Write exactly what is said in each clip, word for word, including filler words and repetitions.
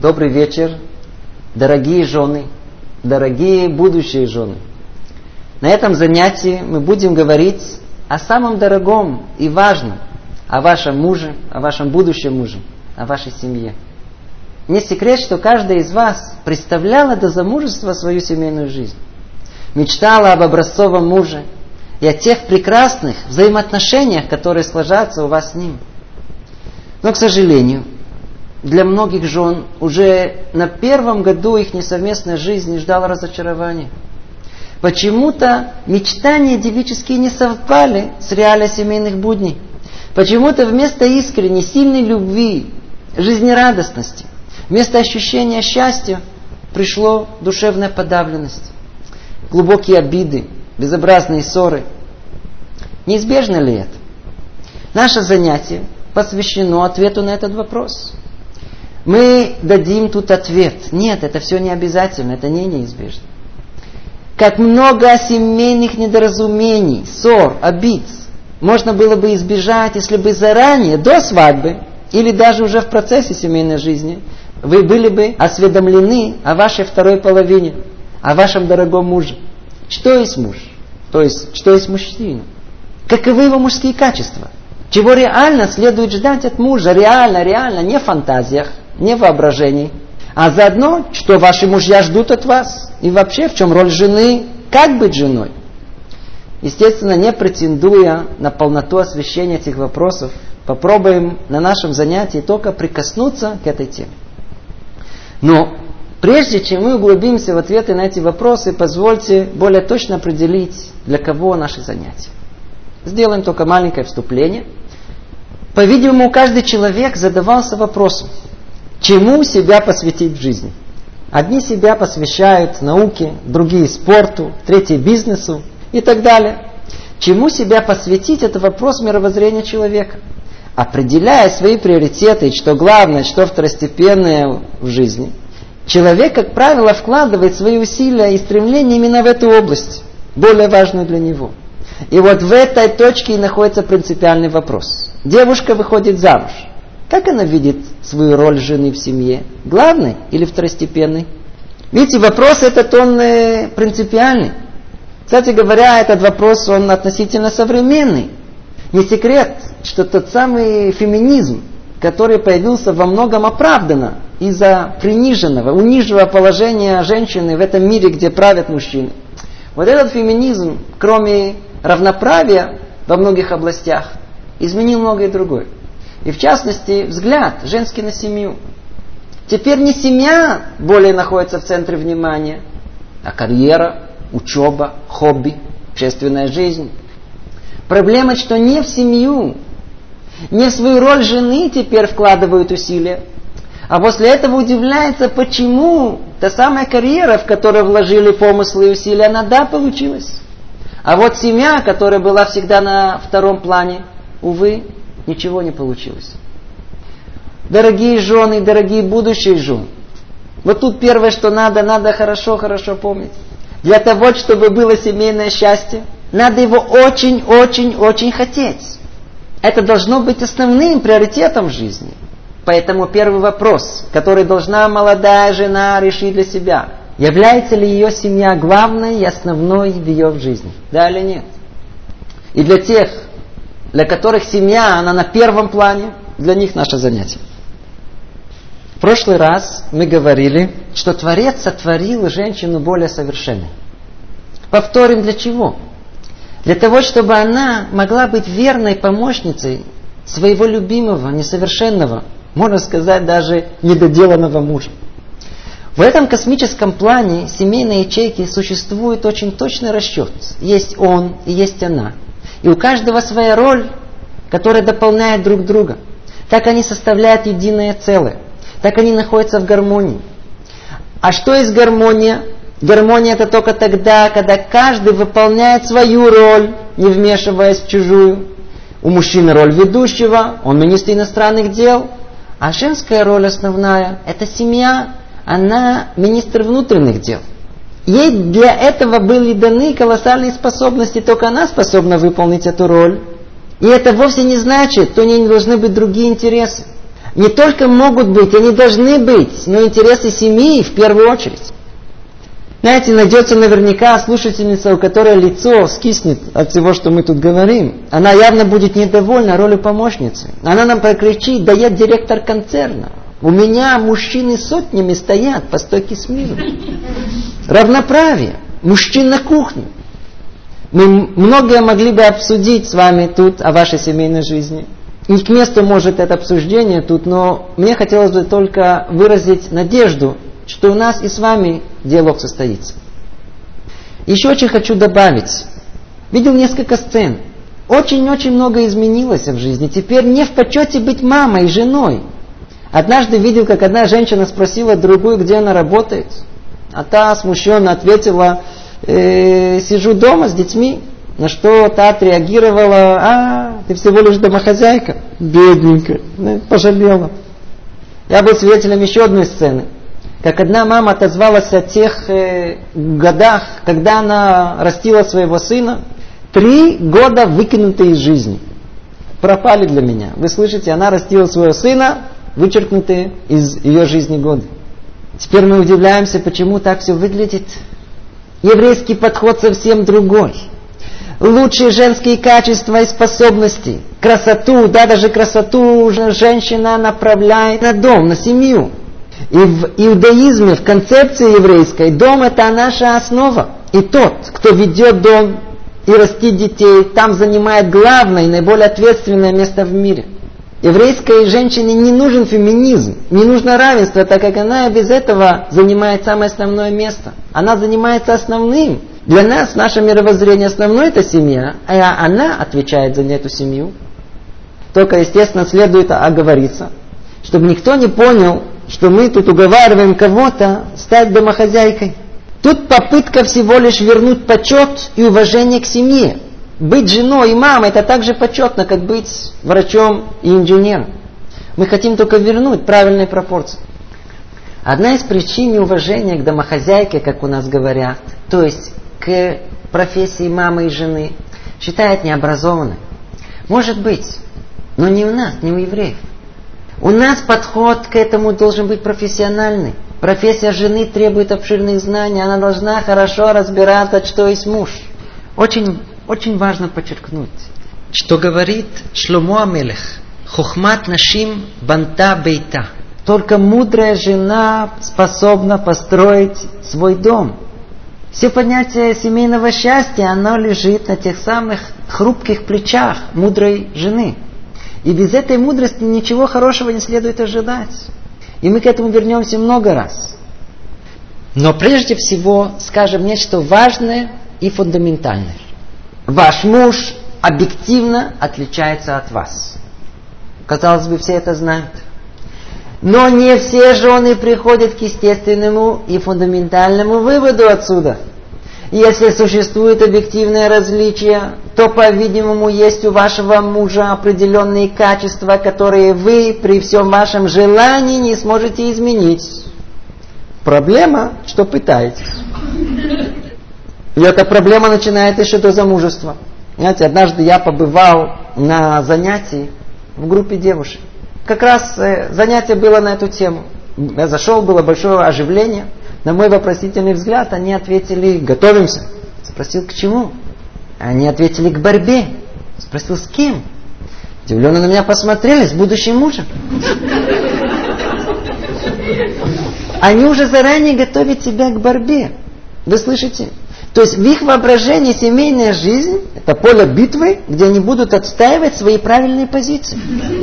Добрый вечер, дорогие жены, дорогие будущие жены. На этом занятии мы будем говорить о самом дорогом и важном, о вашем муже, о вашем будущем муже, о вашей семье. Не секрет, что каждая из вас представляла до замужества свою семейную жизнь. Мечтала об образцовом муже и о тех прекрасных взаимоотношениях, которые сложатся у вас с ним. Но, к сожалению, для многих жен уже на первом году их несовместной жизни ждало разочарование. Почему-то мечтания девические не совпали с реалией семейных будней. Почему-то вместо искренней, сильной любви, жизнерадостности, вместо ощущения счастья пришло душевная подавленность, глубокие обиды, безобразные ссоры. Неизбежно ли это? Наше занятие посвящено ответу на этот вопрос. Мы дадим тут ответ. Нет, это все не обязательно, это не неизбежно. Как много семейных недоразумений, ссор, обид можно было бы избежать, если бы заранее, до свадьбы, или даже уже в процессе семейной жизни, вы были бы осведомлены о вашей второй половине, о вашем дорогом муже. Что есть муж? То есть, что есть мужчина? Каковы его мужские качества? Чего реально следует ждать от мужа? Реально, реально, не в фантазиях, не в воображении. А заодно, что ваши мужья ждут от вас. И вообще, в чем роль жены? Как быть женой? Естественно, не претендуя на полноту освещения этих вопросов, попробуем на нашем занятии только прикоснуться к этой теме. Но прежде чем мы углубимся в ответы на эти вопросы, позвольте более точно определить, для кого наши занятия. Сделаем только маленькое вступление. По-видимому, каждый человек задавался вопросом, чему себя посвятить в жизни. Одни себя посвящают науке, другие спорту, третьи бизнесу и так далее. Чему себя посвятить – это вопрос мировоззрения человека. Определяя свои приоритеты, что главное, что второстепенное в жизни, человек, как правило, вкладывает свои усилия и стремления именно в эту область, более важную для него. И вот в этой точке и находится принципиальный вопрос. Девушка выходит замуж. Как она видит свою роль жены в семье? Главной или второстепенной? Видите, вопрос этот, он э, принципиальный. Кстати говоря, этот вопрос, он относительно современный. Не секрет, что тот самый феминизм, который появился во многом оправданно из-за приниженного, униженного положения женщины в этом мире, где правят мужчины. Вот этот феминизм, кроме равноправия во многих областях, изменил многое другое. И в частности, взгляд женский на семью. Теперь не семья более находится в центре внимания, а карьера, учеба, хобби, общественная жизнь. Проблема, что не в семью, не в свою роль жены теперь вкладывают усилия, а после этого удивляется, почему та самая карьера, в которую вложили помыслы и усилия, она да, получилась. А вот семья, которая была всегда на втором плане, увы, ничего не получилось. Дорогие жены, дорогие будущие жены, вот тут первое, что надо, надо хорошо-хорошо помнить. Для того, чтобы было семейное счастье, надо его очень-очень-очень хотеть. Это должно быть основным приоритетом в жизни. Поэтому первый вопрос, который должна молодая жена решить для себя, является ли ее семья главной и основной в ее жизни? Да или нет? И для тех, для которых семья, она на первом плане, для них наше занятие. В прошлый раз мы говорили, что Творец сотворил женщину более совершенной. Повторим, для чего? Для того, чтобы она могла быть верной помощницей своего любимого, несовершенного, можно сказать, даже недоделанного мужа. В этом космическом плане семейной ячейки существует очень точный расчет. Есть он и есть она. И у каждого своя роль, которая дополняет друг друга. Так они составляют единое целое. Так они находятся в гармонии. А что есть гармония? Гармония это только тогда, когда каждый выполняет свою роль, не вмешиваясь в чужую. У мужчины роль ведущего, он министр иностранных дел. А женская роль основная – это семья, она министр внутренних дел. Ей для этого были даны колоссальные способности, только она способна выполнить эту роль. И это вовсе не значит, что у нее не должны быть другие интересы. не только могут быть, они должны быть, но интересы семьи в первую очередь. Знаете, найдется наверняка слушательница, у которой лицо скиснет от всего, что мы тут говорим. Она явно будет недовольна ролью помощницы. Она нам прокричит: да я директор концерна. У меня мужчины сотнями стоят по стойке смирно. Равноправие. Мужчин на кухне. Мы многое могли бы обсудить с вами тут о вашей семейной жизни. Не к месту может это обсуждение тут, но мне хотелось бы только выразить надежду, что у нас и с вами диалог состоится. Еще очень хочу добавить. Видел несколько сцен. Очень-очень много изменилось в жизни. Теперь не в почете быть мамой и женой. Однажды видел, как одна женщина спросила другую, где она работает. А та смущенно ответила: э, сижу дома с детьми. На что та отреагировала: а, ты всего лишь домохозяйка. Бедненькая. Пожалела. Я был свидетелем еще одной сцены. Как одна мама отозвалась о тех э, годах, когда она растила своего сына. Три года выкинутые из жизни. Пропали для меня. Вы слышите, она растила своего сына, вычеркнутые из ее жизни годы. Теперь мы удивляемся, почему так все выглядит. Еврейский подход совсем другой. Лучшие женские качества и способности. Красоту, да, даже красоту уже женщина направляет на дом, на семью. И в иудаизме, в концепции еврейской, дом — это наша основа. И тот, кто ведет дом и растит детей, там занимает главное и наиболее ответственное место в мире. Еврейской женщине не нужен феминизм, не нужно равенство, так как она без этого занимает самое основное место. Она занимается основным. Для нас, наше мировоззрение основное — это семья, а она отвечает за эту семью. Только, естественно, следует оговориться, чтобы никто не понял, что мы тут уговариваем кого-то стать домохозяйкой. Тут попытка всего лишь вернуть почет и уважение к семье. Быть женой и мамой — это так же почетно, как быть врачом и инженером. Мы хотим только вернуть правильные пропорции. Одна из причин неуважения к домохозяйке, как у нас говорят, то есть к профессии мамы и жены, считают необразованной. Может быть, но не у нас, не у евреев. У нас подход к этому должен быть профессиональный. Профессия жены требует обширных знаний. Она должна хорошо разбираться, что есть муж. Очень, очень важно подчеркнуть, что говорит Шломо Амелех: «Хохмат нашим банта бейта». Только мудрая жена способна построить свой дом. Все понятие семейного счастья, оно лежит на тех самых хрупких плечах мудрой жены. И без этой мудрости ничего хорошего не следует ожидать. И мы к этому вернемся много раз. Но прежде всего скажем нечто важное и фундаментальное. Ваш муж объективно отличается от вас. Казалось бы, все это знают. Но не все жены приходят к естественному и фундаментальному выводу отсюда. Если существует объективное различие, то, по-видимому, есть у вашего мужа определенные качества, которые вы при всем вашем желании не сможете изменить. Проблема, что пытаетесь. И эта проблема начинается еще до замужества. Знаете, однажды я побывал на занятии в группе девушек. Как раз э, занятие было на эту тему. Я зашел, было большое оживление. На мой вопросительный взгляд они ответили: готовимся. Спросил, к чему? Они ответили: к борьбе. Спросил, с кем? Удивленно на меня посмотрели: с будущим мужем. Они уже заранее готовят себя к борьбе. Вы слышите? То есть в их воображении семейная жизнь — это поле битвы, где они будут отстаивать свои правильные позиции.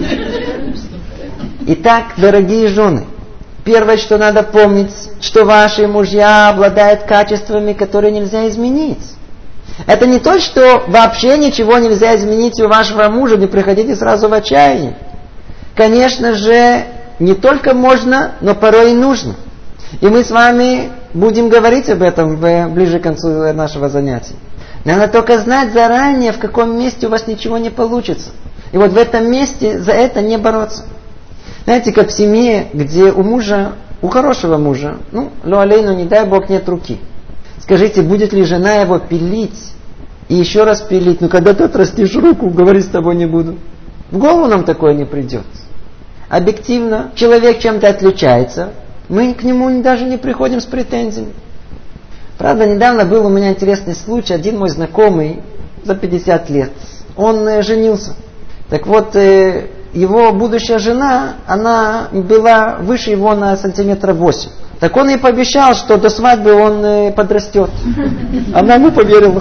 Итак, дорогие жены, первое, что надо помнить, что ваши мужья обладают качествами, которые нельзя изменить. Это не то, что вообще ничего нельзя изменить у вашего мужа, не приходите сразу в отчаяние. Конечно же, не только можно, но порой и нужно. И мы с вами будем говорить об этом ближе к концу нашего занятия. Надо только знать заранее, в каком месте у вас ничего не получится. И вот в этом месте за это не бороться. Знаете, как в семье, где у мужа, у хорошего мужа, ну, ло алейну, не дай Бог, нет руки. Скажите, будет ли жена его пилить и еще раз пилить? Ну, когда ты отрастишь руку, говорить с тобой не буду. В голову нам такое не придет. объективно человек чем-то отличается, мы к нему даже не приходим с претензиями. Правда, недавно был у меня интересный случай. Один мой знакомый за пятьдесят лет, он э, женился. Так вот, э, его будущая жена, она была выше его на сантиметров восемь. Так он ей пообещал, что до свадьбы он э, подрастет. Она ему поверила.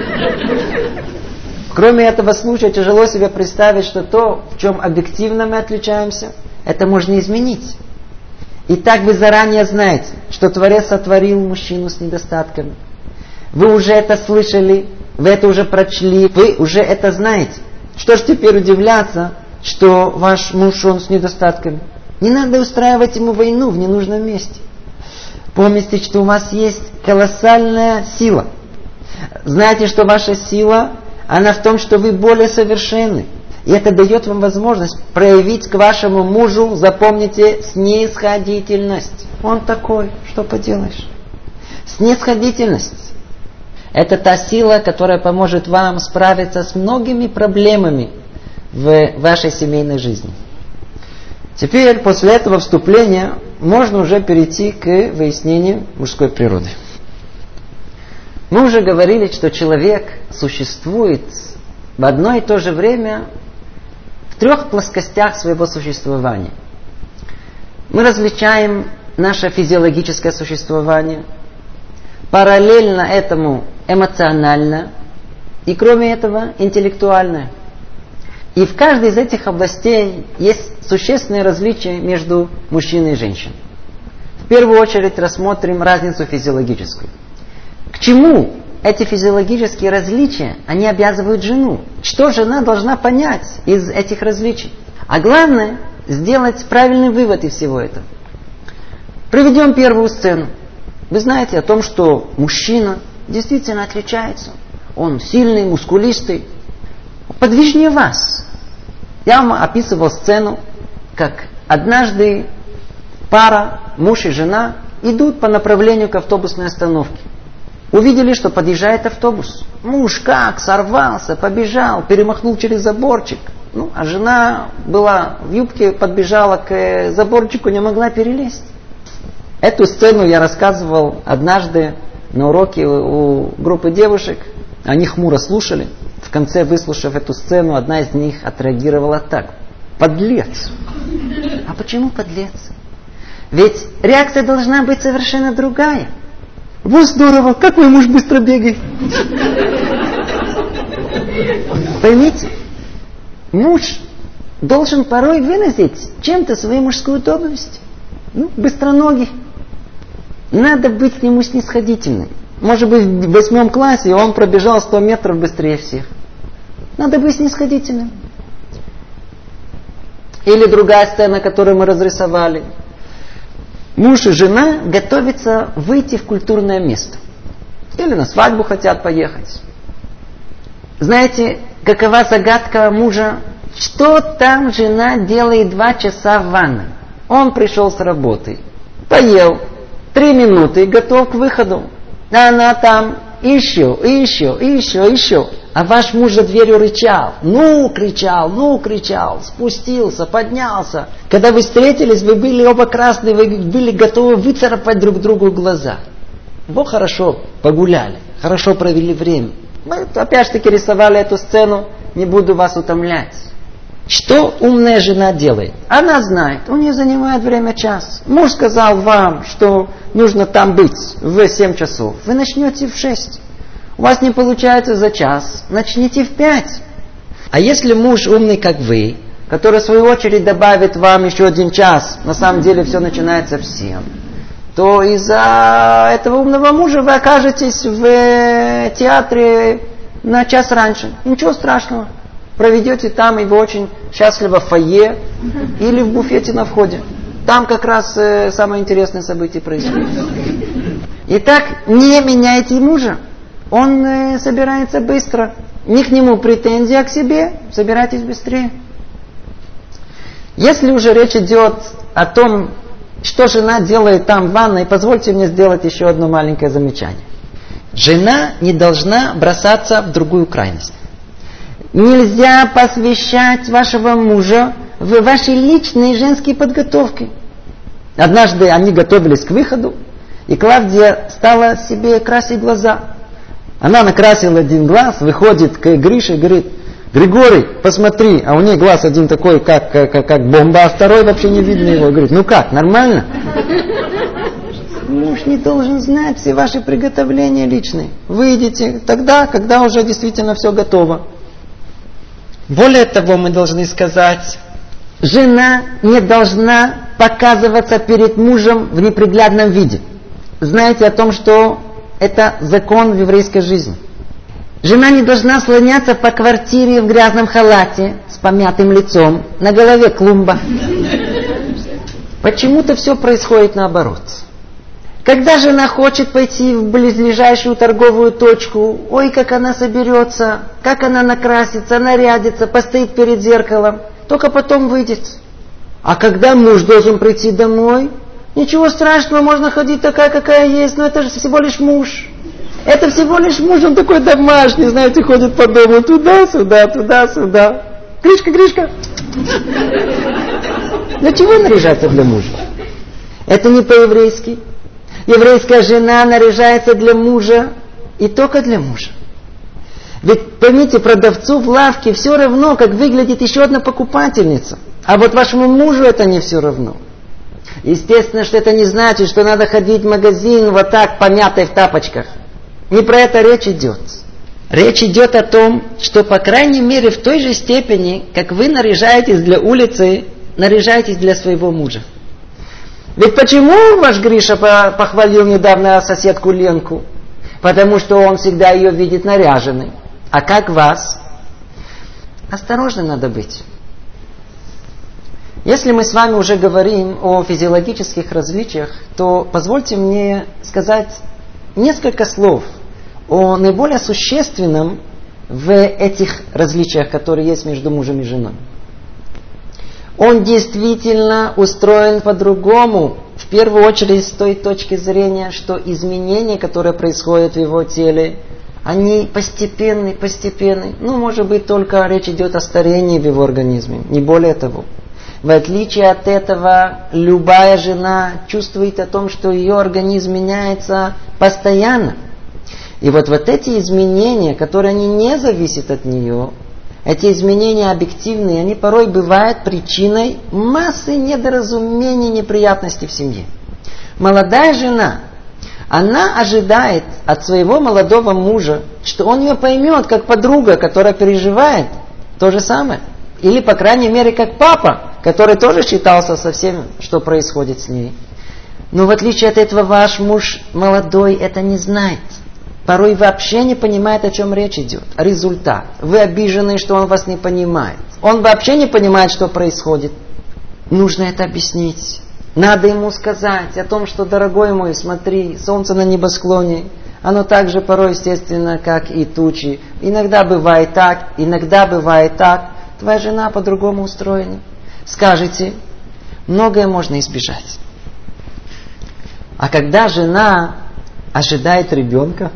Кроме этого случая, тяжело себе представить, что то, в чем объективно мы отличаемся, это можно изменить. И так вы заранее знаете, что Творец сотворил мужчину с недостатками. Вы уже это слышали, вы это уже прочли, вы уже это знаете. Что ж теперь удивляться, что ваш муж, он с недостатками? Не надо устраивать ему войну в ненужном месте. Помните, что у вас есть колоссальная сила. Знаете, что ваша сила, она в том, что вы более совершенны. И это дает вам возможность проявить к вашему мужу, запомните, снисходительность. Он такой, что поделаешь. Снисходительность. Это та сила, которая поможет вам справиться с многими проблемами в вашей семейной жизни. Теперь, после этого вступления, можно уже перейти к выяснению мужской природы. Мы уже говорили, что человек существует в одно и то же время в трех плоскостях своего существования. Мы различаем наше физиологическое существование, параллельно этому эмоциональное и, кроме этого, интеллектуальное. И в каждой из этих областей есть существенные различия между мужчиной и женщиной. В первую очередь рассмотрим разницу физиологическую. К чему эти физиологические различия, они обязывают жену? Что жена должна понять из этих различий? А главное, сделать правильный вывод из всего этого. Приведем первую сцену. Вы знаете о том, что мужчина действительно отличается. Он сильный, мускулистый, подвижнее вас. Я вам описывал сцену, как однажды пара, муж и жена, идут по направлению к автобусной остановке. Увидели, что подъезжает автобус. Муж как сорвался, побежал, перемахнул через заборчик. Ну, а жена была в юбке, подбежала к заборчику, не могла перелезть. Эту сцену я рассказывал однажды на уроке у группы девушек. Они хмуро слушали. В конце, выслушав эту сцену, одна из них отреагировала так. Подлец. А почему подлец? Ведь реакция должна быть совершенно другая. Вот здорово, как мой муж быстро бегает. Поймите, муж должен порой выразить чем-то свою мужскую доблесть. Ну, быстроногий. Надо быть к нему снисходительным. Может быть, в восьмом классе он пробежал сто метров быстрее всех. Надо быть снисходительным. Или другая сцена, которую мы разрисовали. Муж и жена готовятся выйти в культурное место. Или на свадьбу хотят поехать. Знаете, какова загадка мужа? Что там жена делает два часа в ванной? Он пришел с работы, поел, три минуты и готов к выходу. А она там еще, еще, еще, еще. А ваш муж за дверью рычал. Ну, кричал, ну, кричал. Спустился, поднялся. Когда вы встретились, вы были оба красные, вы были готовы выцарапать друг другу глаза. Вы хорошо погуляли, хорошо провели время. Мы опять-таки рисовали эту сцену, не буду вас утомлять. Что умная жена делает? Она знает, у нее занимает время час. Муж сказал вам, что нужно там быть в семь часов. Вы начнете в шесть. У вас не получается за час, начните в пять. А если муж умный, как вы, который в свою очередь добавит вам еще один час, на самом деле все начинается в семь, то из-за этого умного мужа вы окажетесь в театре на час раньше. Ничего страшного. Проведете там, и вы очень счастливо в фойе или в буфете на входе. Там как раз э, самое интересное событие происходит. Итак, не меняйте мужа. Он э, собирается быстро. Не к нему претензии, а к себе. Собирайтесь быстрее. Если уже речь идет о том, что жена делает там в ванной, позвольте мне сделать еще одно маленькое замечание. Жена не должна бросаться в другую крайность. Нельзя посвящать вашего мужа в вашей личной женской подготовке. Однажды они готовились к выходу, и Клавдия стала себе красить глаза. Она накрасила один глаз, выходит к Грише и говорит: Григорий, посмотри, а у нее глаз один такой, как, как, как бомба, а второй вообще не видно его. Говорит: ну как, нормально? Муж не должен знать все ваши приготовления личные. Вы идите тогда, когда уже действительно все готово. Более того, мы должны сказать, жена не должна показываться перед мужем в неприглядном виде. Знаете о том, что это закон в еврейской жизни. Жена не должна слоняться по квартире в грязном халате с помятым лицом, на голове клумба. Почему-то все происходит наоборот. Когда жена хочет пойти в близлежащую торговую точку, ой, как она соберется, как она накрасится, нарядится, постоит перед зеркалом, только потом выйдет. А когда муж должен прийти домой, ничего страшного, можно ходить такая, какая есть, но это же всего лишь муж. Это всего лишь муж, он такой домашний, знаете, ходит по дому туда-сюда, туда-сюда. Гришка, Гришка. Для чего наряжаться для мужа? Это не по-еврейски. Еврейская жена наряжается для мужа и только для мужа. Ведь, поймите, продавцу в лавке все равно, как выглядит еще одна покупательница. А вот вашему мужу это не все равно. Естественно, что это не значит, что надо ходить в магазин вот так, помятой в тапочках. Не про это речь идет. Речь идет о том, что, по крайней мере, в той же степени, как вы наряжаетесь для улицы, наряжаетесь для своего мужа. Ведь почему ваш Гриша похвалил недавно соседку Ленку? Потому что он всегда ее видит наряженной. А как вас? Осторожно надо быть. Если мы с вами уже говорим о физиологических различиях, то позвольте мне сказать несколько слов о наиболее существенном в этих различиях, которые есть между мужем и женой. Он действительно устроен по-другому, в первую очередь с той точки зрения, что изменения, которые происходят в его теле, они постепенны, постепенны. Ну, может быть, только речь идет о старении в его организме, не более того. В отличие от этого, любая жена чувствует о том, что ее организм меняется постоянно. И вот, вот эти изменения, которые они не зависят от нее, эти изменения объективные, они порой бывают причиной массы недоразумений, неприятностей в семье. Молодая жена, она ожидает от своего молодого мужа, что он ее поймет, как подруга, которая переживает то же самое. Или, по крайней мере, как папа, который тоже считался со всем, что происходит с ней. Но в отличие от этого, ваш муж молодой это не знает. Порой вообще не понимает, о чем речь идет. Результат. Вы обижены, что он вас не понимает. Он вообще не понимает, что происходит. Нужно это объяснить. Надо ему сказать о том, что, дорогой мой, смотри, солнце на небосклоне, оно так же порой естественно, как и тучи. Иногда бывает так, иногда бывает так. Твоя жена по-другому устроена. Скажете, многое можно избежать. А когда жена ожидает ребенка,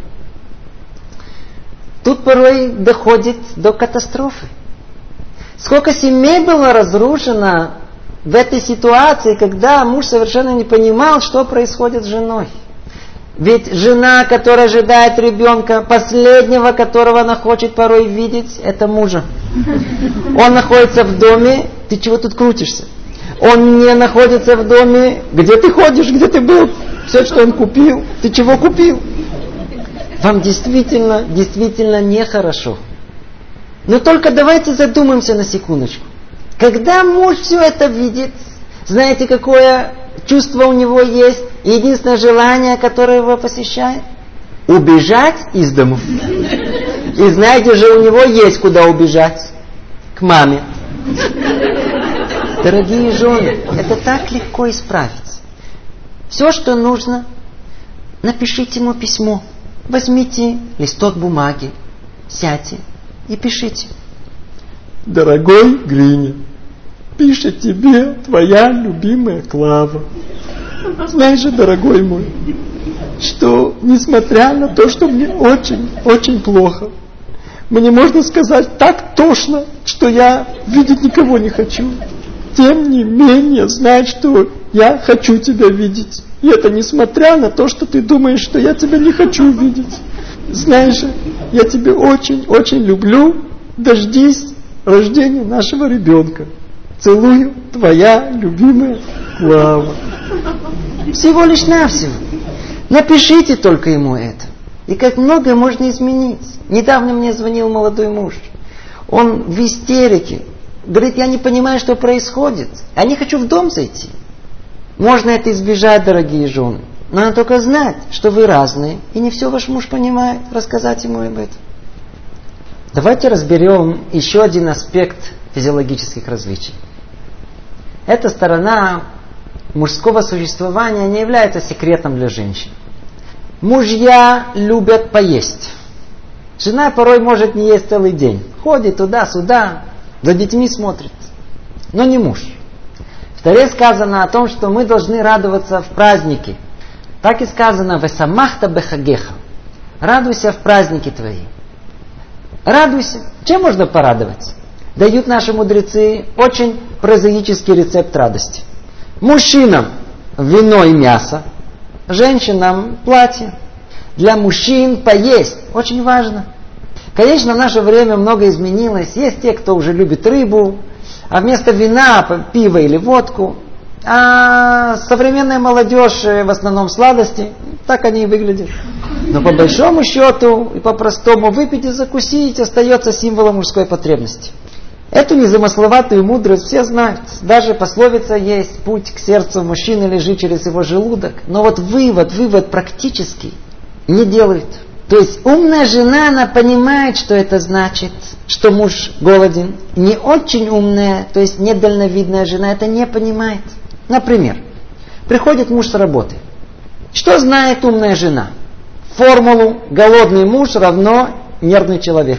тут порой доходит до катастрофы. Сколько семей было разрушено в этой ситуации, когда муж совершенно не понимал, что происходит с женой. Ведь жена, которая ожидает ребенка, последнего, которого она хочет порой видеть, это мужа. Он находится в доме, ты чего тут крутишься? Он не находится в доме, где ты ходишь, где ты был? Все, что он купил, ты чего купил? Вам действительно, действительно нехорошо. Но только давайте задумаемся на секундочку. Когда муж все это видит, знаете, какое чувство у него есть, единственное желание, которое его посещает? Убежать из дому. И знаете же, у него есть куда убежать. К маме. Дорогие жены, это так легко исправить. Все, что нужно, напишите ему письмо. Возьмите листок бумаги, сядьте и пишите. Дорогой Гриня, пишет тебе твоя любимая Клава. Знаешь же, дорогой мой, что несмотря на то, что мне очень, очень плохо, мне можно сказать так тошно, что я видеть никого не хочу. тем не менее, знай, что я хочу тебя видеть. И это несмотря на то, что ты думаешь, что я тебя не хочу видеть. Знаешь же, я тебя очень-очень люблю. Дождись рождения нашего ребенка. Целую, твоя любимая Клава. Всего лишь навсего. Напишите только ему это. И как многое можно изменить. Недавно мне звонил молодой муж. Он в истерике. Говорит, я не понимаю, что происходит. Я не хочу в дом зайти. Можно это избежать, дорогие жены. Но надо только знать, что вы разные. И не все ваш муж понимает. Рассказать ему об этом. Давайте разберем еще один аспект физиологических различий. Эта сторона мужского существования не является секретом для женщин. Мужья любят поесть. Жена порой может не есть целый день. Ходит туда-сюда, за детьми смотрит. Но не муж. В Торе сказано о том, что мы должны радоваться в празднике. Так и сказано «Весамахта бехагеха». Радуйся в празднике твои. Радуйся. Чем можно порадоваться? Дают наши мудрецы очень прозаический рецепт радости. Мужчинам вино и мясо, женщинам платье. Для мужчин поесть очень важно. Конечно, в наше время многое изменилось. Есть те, кто уже любит рыбу, а вместо вина пиво или водку. А современная молодежь в основном сладости. Так они и выглядят. Но по большому счету и по-простому выпить и закусить остается символом мужской потребности. Эту незамысловатую мудрость все знают. Даже пословица есть: путь к сердцу мужчины лежит через его желудок. Но вот вывод, вывод практический не делают. То есть умная жена, она понимает, что это значит, что муж голоден. Не очень умная, то есть недальновидная жена это не понимает. Например, приходит муж с работы. Что знает умная жена? Формулу голодный муж равно нервный человек.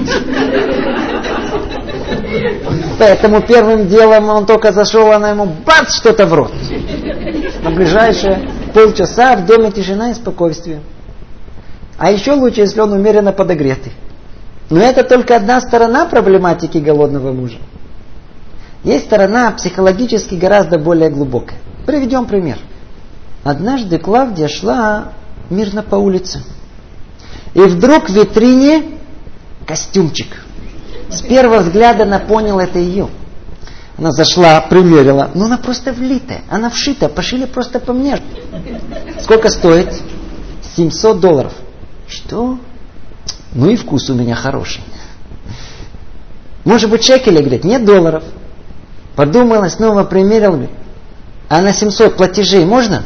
Поэтому первым делом он только зашел, она ему бац, что-то в рот. На ближайшие полчаса в доме тишина и спокойствие. А еще лучше, если он умеренно подогретый. Но это только одна сторона проблематики голодного мужа. Есть сторона психологически гораздо более глубокая. Приведем пример. Однажды Клавдия шла мирно по улице. И вдруг в витрине костюмчик. С первого взгляда она поняла, это ее. Она зашла, примерила. Но она просто влитая. Она вшита. Пошили просто по мне. Сколько стоит? семьсот долларов. Что? Ну и вкус у меня хороший. Может быть шекели? Говорит, нет долларов. Подумала, снова примерила. Говорит, а на семьсот платежей можно?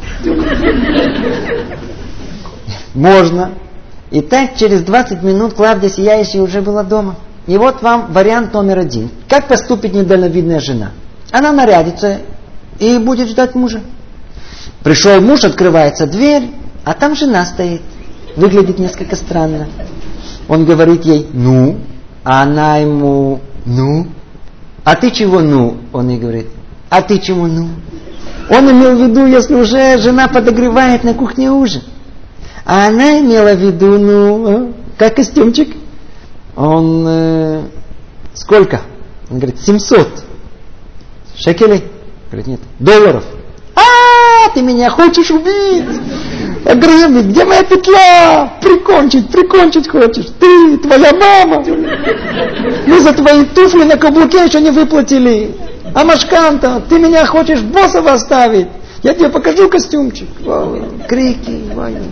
Можно. И так через двадцать минут Клавдия сияющая уже была дома. И вот вам вариант номер один. Как поступит недальновидная жена? Она нарядится и будет ждать мужа. Пришел муж, открывается дверь, а там жена стоит. Выглядит несколько странно. Он говорит ей «ну», а она ему «ну». А ты чего «ну»? Он ей говорит. А ты чего «ну»? Он имел в виду, если уже жена подогревает на кухне ужин. А она имела в виду, ну, как костюмчик? Он, э, сколько? Он говорит, семьсот. Шекелей? Говорит, нет. Долларов. А, ты меня хочешь убить? Ограбить, где моя петля? Прикончить, прикончить хочешь. Ты, твоя мама. Мы за твои туфли на каблуке еще не выплатили. А машканта, ты меня хочешь боссова оставить? Я тебе покажу костюмчик. Крики.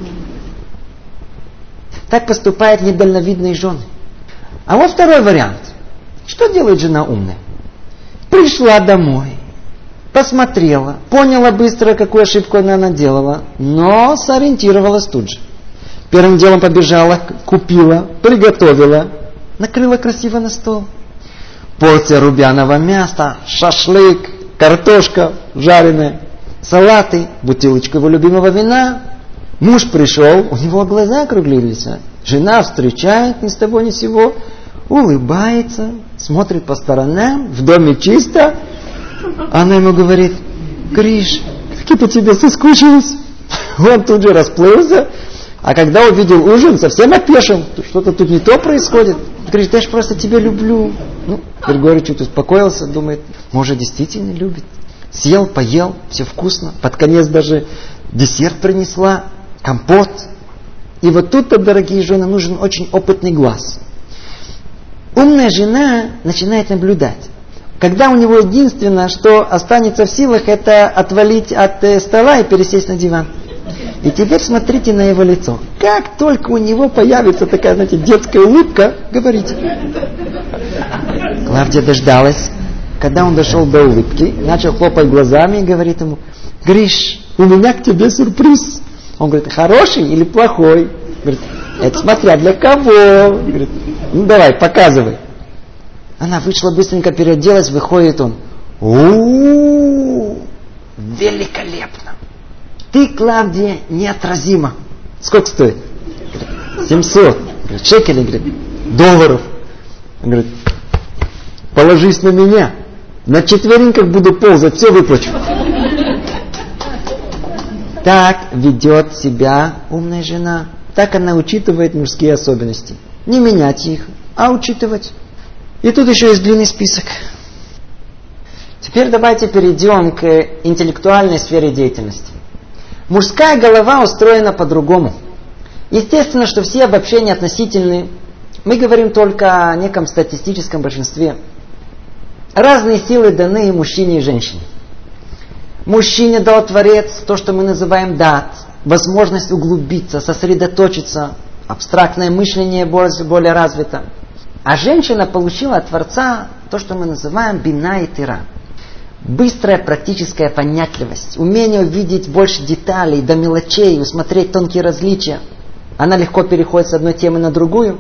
Так поступают недальновидные жены. А вот второй вариант. Что делает жена умная? Пришла домой, посмотрела, поняла быстро, какую ошибку она наделала, но сориентировалась тут же. Первым делом побежала, купила, приготовила, накрыла красиво на стол. Порция рубяного мяса, шашлык, картошка жареная, салаты, бутылочку его любимого вина. Муж пришел, у него глаза округлились. Жена встречает ни с того ни с сего, улыбается, смотрит по сторонам, в доме чисто. Она ему говорит, Гриш, как я по тебе соскучилась. Он тут же расплылся, а когда увидел ужин, совсем опешил. Что-то тут не то происходит. Ты говоришь, да я ж просто тебя люблю. Ну, Григорий чуть успокоился, думает, может, действительно любит. Съел, поел, все вкусно. Под конец даже десерт принесла, компот. И вот тут-то, дорогие жены, нужен очень опытный глаз. Умная жена начинает наблюдать. Когда у него единственное, что останется в силах, это отвалить от стола и пересесть на диван. И теперь смотрите на его лицо. Как только у него появится такая, знаете, детская улыбка, говорите. Клавдия дождалась. Когда он дошел до улыбки, начал хлопать глазами и говорит ему, Гриш, у меня к тебе сюрприз. Он говорит, хороший или плохой? Говорит, это смотря для кого. Говорит, ну давай, показывай. Она вышла, быстренько переоделась, выходит он. У-у-у, великолепно. Ты, Клавдия, неотразима. Сколько стоит? семьсот. Говорит, шекелей, говорит, долларов. Он говорит, положись на меня. На четвереньках буду ползать, все выплачу. Так ведет себя умная жена. Так она учитывает мужские особенности. Не менять их, а учитывать. И тут еще есть длинный список. Теперь давайте перейдем к интеллектуальной сфере деятельности. Мужская голова устроена по-другому. Естественно, что все обобщения относительны. Мы говорим только о неком статистическом большинстве. Разные силы даны и мужчине, и женщине. Мужчине дал Творец то, что мы называем дат, возможность углубиться, сосредоточиться, абстрактное мышление более развито. А женщина получила от Творца то, что мы называем бина и тира. Быстрая практическая понятливость, умение увидеть больше деталей, до мелочей, усмотреть тонкие различия. Она легко переходит с одной темы на другую.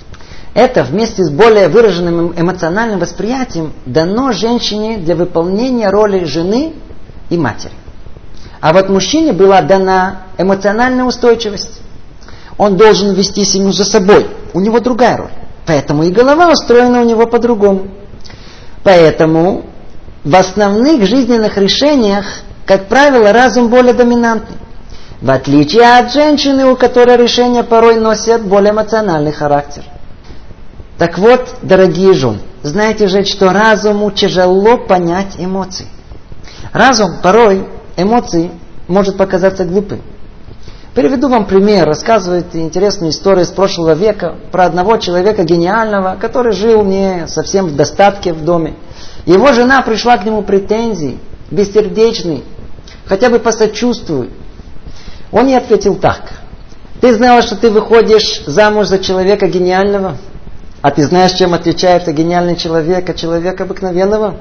Это вместе с более выраженным эмоциональным восприятием дано женщине для выполнения роли жены и матери. А вот мужчине была дана эмоциональная устойчивость. Он должен вести семью за собой. У него другая роль. Поэтому и голова устроена у него по-другому. Поэтому в основных жизненных решениях, как правило, разум более доминантный. В отличие от женщины, у которой решения порой носят более эмоциональный характер. Так вот, дорогие жены, знаете же, что разуму тяжело понять эмоции. Разум порой эмоции может показаться глупым. Приведу вам пример. Рассказывает интересную историю из прошлого века про одного человека гениального, который жил не совсем в достатке в доме. Его жена пришла к нему претензий, бессердечный, хотя бы посочувствуй. Он ей ответил так. Ты знала, что ты выходишь замуж за человека гениального? А ты знаешь, чем отличается гениальный человек от человека обыкновенного?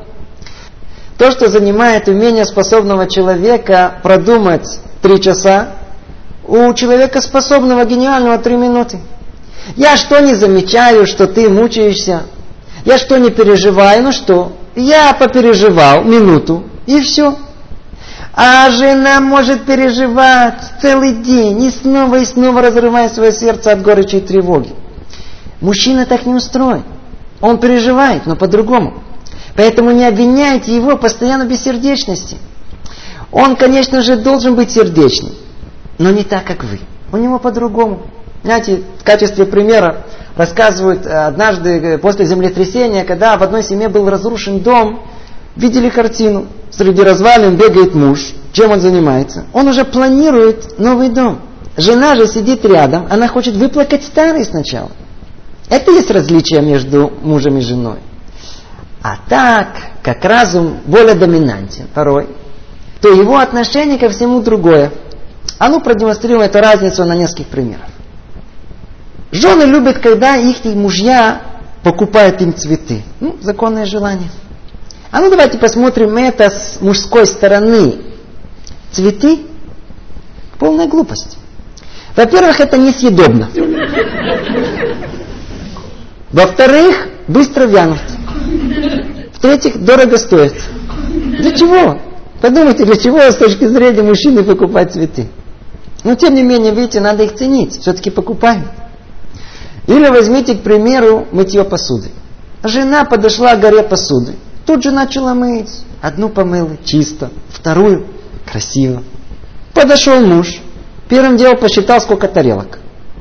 То, что занимает умение способного человека продумать три часа, у человека способного гениального три минуты. Я что не замечаю, что ты мучаешься? Я что не переживаю? Ну что? Я попереживал минуту, и все. А жена может переживать целый день, и снова и снова разрывая свое сердце от горечи и тревоги. Мужчина так не устроен. Он переживает, но по-другому. Поэтому не обвиняйте его постоянно в бессердечности. Он, конечно же, должен быть сердечным, но не так, как вы. У него по-другому. Знаете, в качестве примера рассказывают, однажды после землетрясения, когда в одной семье был разрушен дом, видели картину. Среди развалин бегает муж. Чем он занимается? Он уже планирует новый дом. Жена же сидит рядом, она хочет выплакать старый сначала. Это есть различие между мужем и женой. А так, как разум более доминантен порой, то его отношение ко всему другое. А ну продемонстрируем эту разницу на нескольких примерах. Жены любят, когда их мужья покупают им цветы. Ну, законное желание. А ну давайте посмотрим это с мужской стороны. Цветы – полная глупость. Во-первых, это несъедобно. Во-вторых, быстро вянут. В-третьих, дорого стоит. Для чего? Подумайте, для чего с точки зрения мужчины покупать цветы? Но тем не менее, видите, надо их ценить. Все-таки покупаем. Или возьмите, к примеру, мытье посуды. Жена подошла к горе посуды. Тут же начала мыть. Одну помыла, чисто. Вторую, красиво. Подошел муж. Первым делом посчитал, сколько тарелок.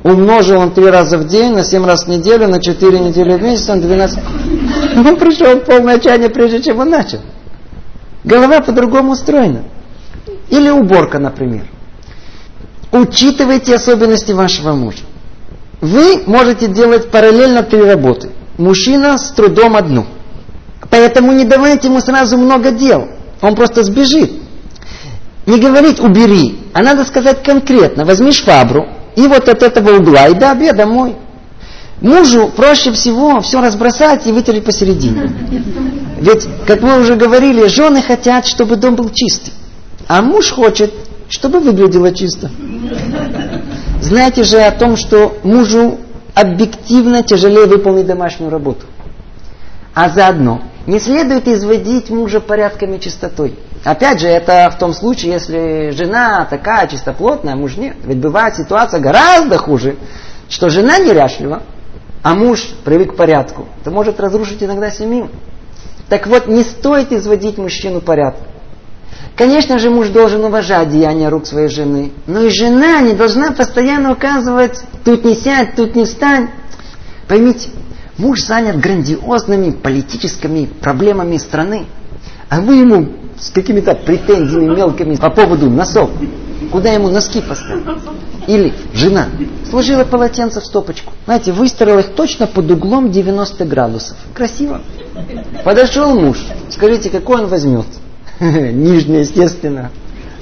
Умножил он три раза в день, на семь раз в неделю, на четыре недели в месяц, на двенадцать. Он пришел в полное отчаяние, прежде чем он начал. Голова по-другому устроена. Или уборка, например. Учитывайте особенности вашего мужа. Вы можете делать параллельно три работы. Мужчина с трудом одну. Поэтому не давайте ему сразу много дел. Он просто сбежит. Не говорить «убери», а надо сказать конкретно. Возьми швабру и вот от этого угла, и до обеда мой. Мужу проще всего все разбросать и вытереть посередине. Ведь, как мы уже говорили, жены хотят, чтобы дом был чистый. А муж хочет, чтобы выглядело чисто. Знаете же о том, что мужу объективно тяжелее выполнить домашнюю работу. А заодно не следует изводить мужа порядком и чистотой. Опять же, это в том случае, если жена такая чистоплотная, а муж нет. Ведь бывает ситуация гораздо хуже, что жена неряшлива, а муж привык к порядку. Это может разрушить иногда семью. Так вот, не стоит изводить мужчину порядком. Конечно же, муж должен уважать деяния рук своей жены. Но и жена не должна постоянно указывать, тут не сядь, тут не встань. Поймите, муж занят грандиозными политическими проблемами страны. А вы ему с какими-то претензиями мелкими по поводу носов. Куда ему носки поставить? Или жена сложила полотенце в стопочку. Знаете, выстроила их точно под углом девяносто градусов. Красиво. Подошел муж. Скажите, какой он возьмет? Нижнее, естественно.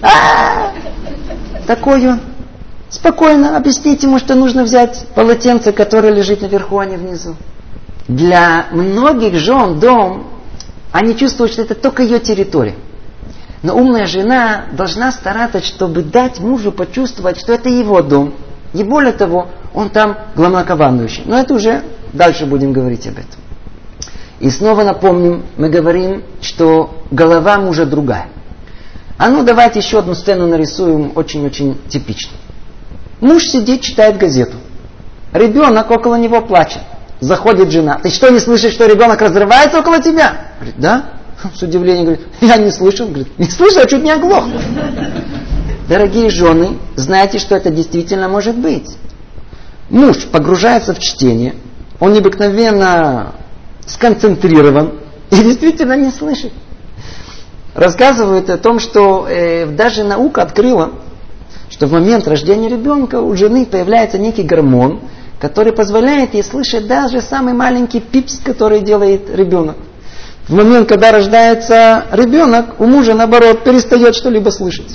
Такой он. Спокойно объясните ему, что нужно взять полотенце, которое лежит наверху, а не внизу. Для многих жен дом, они чувствуют, что это только ее территория. Но умная жена должна стараться, чтобы дать мужу почувствовать, что это его дом. И более того, он там главнокомандующий. Но это уже дальше будем говорить об этом. И снова напомним, мы говорим, что голова мужа другая. А ну давайте еще одну сцену нарисуем, очень-очень типично. Муж сидит, читает газету. Ребенок около него плачет. Заходит жена. Ты что, не слышишь, что ребенок разрывается около тебя? Говорит, да? С удивлением говорит, я не слышал. Говорит, не слышал, я чуть не оглох. Дорогие жены, знаете, что это действительно может быть. Муж погружается в чтение. Он необыкновенно сконцентрирован и действительно не слышит. Рассказывают о том, что э, даже наука открыла, что в момент рождения ребенка у жены появляется некий гормон, который позволяет ей слышать даже самый маленький пипс, который делает ребенок. В момент, когда рождается ребенок, у мужа, наоборот, перестает что-либо слышать.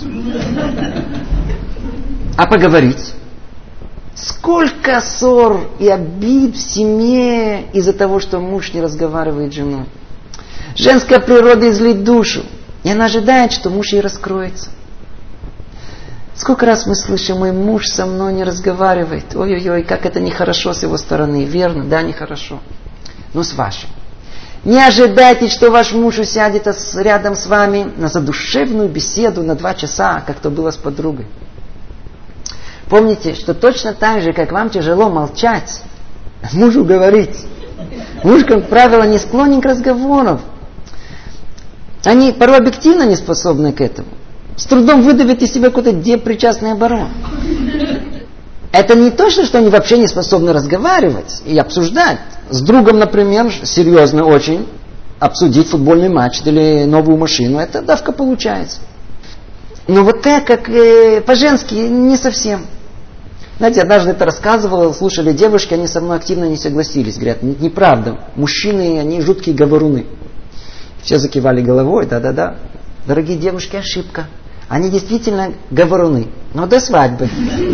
А поговорить? Сколько ссор и обид в семье из-за того, что муж не разговаривает с женой. Женская природа излит душу, и она ожидает, что муж ей раскроется. Сколько раз мы слышим, мой муж со мной не разговаривает. Ой-ой-ой, как это нехорошо с его стороны. Верно, да, нехорошо. Но с вашей. Не ожидайте, что ваш муж усядет рядом с вами на задушевную беседу на два часа, как то было с подругой. Помните, что точно так же, как вам тяжело молчать, мужу говорить. Муж, как правило, не склонен к разговорам. Они порой объективно не способны к этому. С трудом выдавят из себя какой-то депричастный оборот. Это не то, что они вообще не способны разговаривать и обсуждать. С другом, например, серьезно очень, обсудить футбольный матч или новую машину. Это давка получается. Но вот так, как э, по-женски, не совсем. Знаете, однажды это рассказывал, слушали девушки, они со мной активно не согласились. Говорят, неправда, мужчины, они жуткие говоруны. Все закивали головой, да-да-да. Дорогие девушки, ошибка. Они действительно говоруны, но до свадьбы.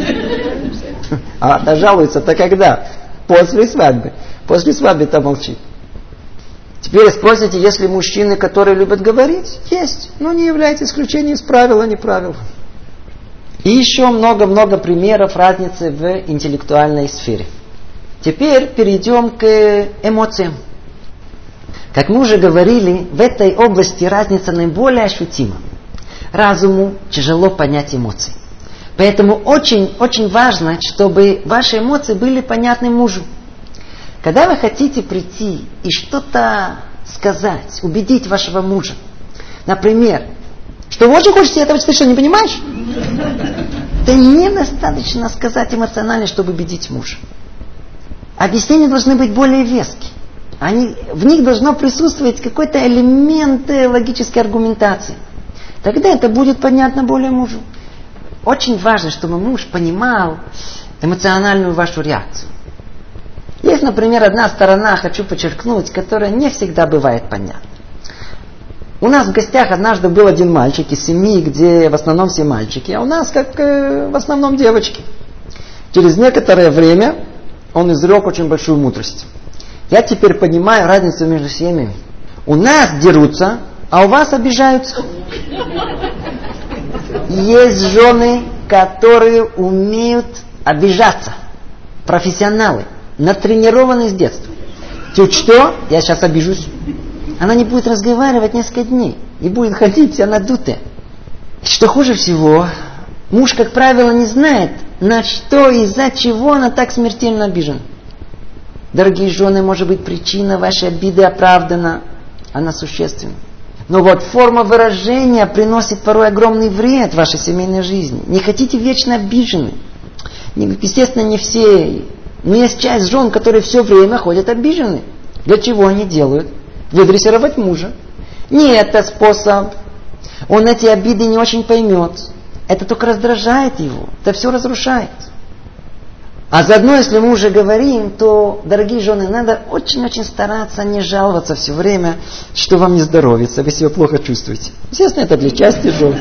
А жалуются-то когда? После свадьбы. После свадьбы-то молчит. Теперь спросите, есть ли мужчины, которые любят говорить? Есть, но не является исключением из правила, не правил. И еще много-много примеров разницы в интеллектуальной сфере. Теперь перейдем к эмоциям. Как мы уже говорили, в этой области разница наиболее ощутима. Разуму тяжело понять эмоции. Поэтому очень-очень важно, чтобы ваши эмоции были понятны мужу. Когда вы хотите прийти и что-то сказать, убедить вашего мужа, например, что вы очень хочете этого, ты что, не понимаешь? Это недостаточно сказать эмоционально, чтобы убедить мужа. Объяснения должны быть более веские. Они, в них должно присутствовать какой-то элемент логической аргументации. Тогда это будет понятно более мужу. Очень важно, чтобы муж понимал эмоциональную вашу реакцию. Есть, например, одна сторона, хочу подчеркнуть, которая не всегда бывает понятна. У нас в гостях однажды был один мальчик из семьи, где в основном все мальчики, а у нас как э, в основном девочки. Через некоторое время он изрек очень большую мудрость. Я теперь понимаю разницу между семьями. У нас дерутся, а у вас обижаются. Есть жены, которые умеют обижаться. Профессионалы. Натренированы с детства. Чуть что, я сейчас обижусь. Она не будет разговаривать несколько дней. И будет ходить вся надутая. Что хуже всего, муж, как правило, не знает, на что и из-за чего она так смертельно обижена. Дорогие жены, может быть, причина вашей обиды оправдана. Она существенна. Но вот форма выражения приносит порой огромный вред вашей семейной жизни. Не хотите вечно обижены. Естественно, не все. Но есть часть жен, которые все время ходят обижены. Для чего они делают? Выдрессировать мужа. Не это способ. Он эти обиды не очень поймет. Это только раздражает его. Это все разрушает. А заодно, если мы уже говорим, то, дорогие жены, надо очень-очень стараться не жаловаться все время, что вам не здоровится, вы себя плохо чувствуете. Естественно, это для части жен.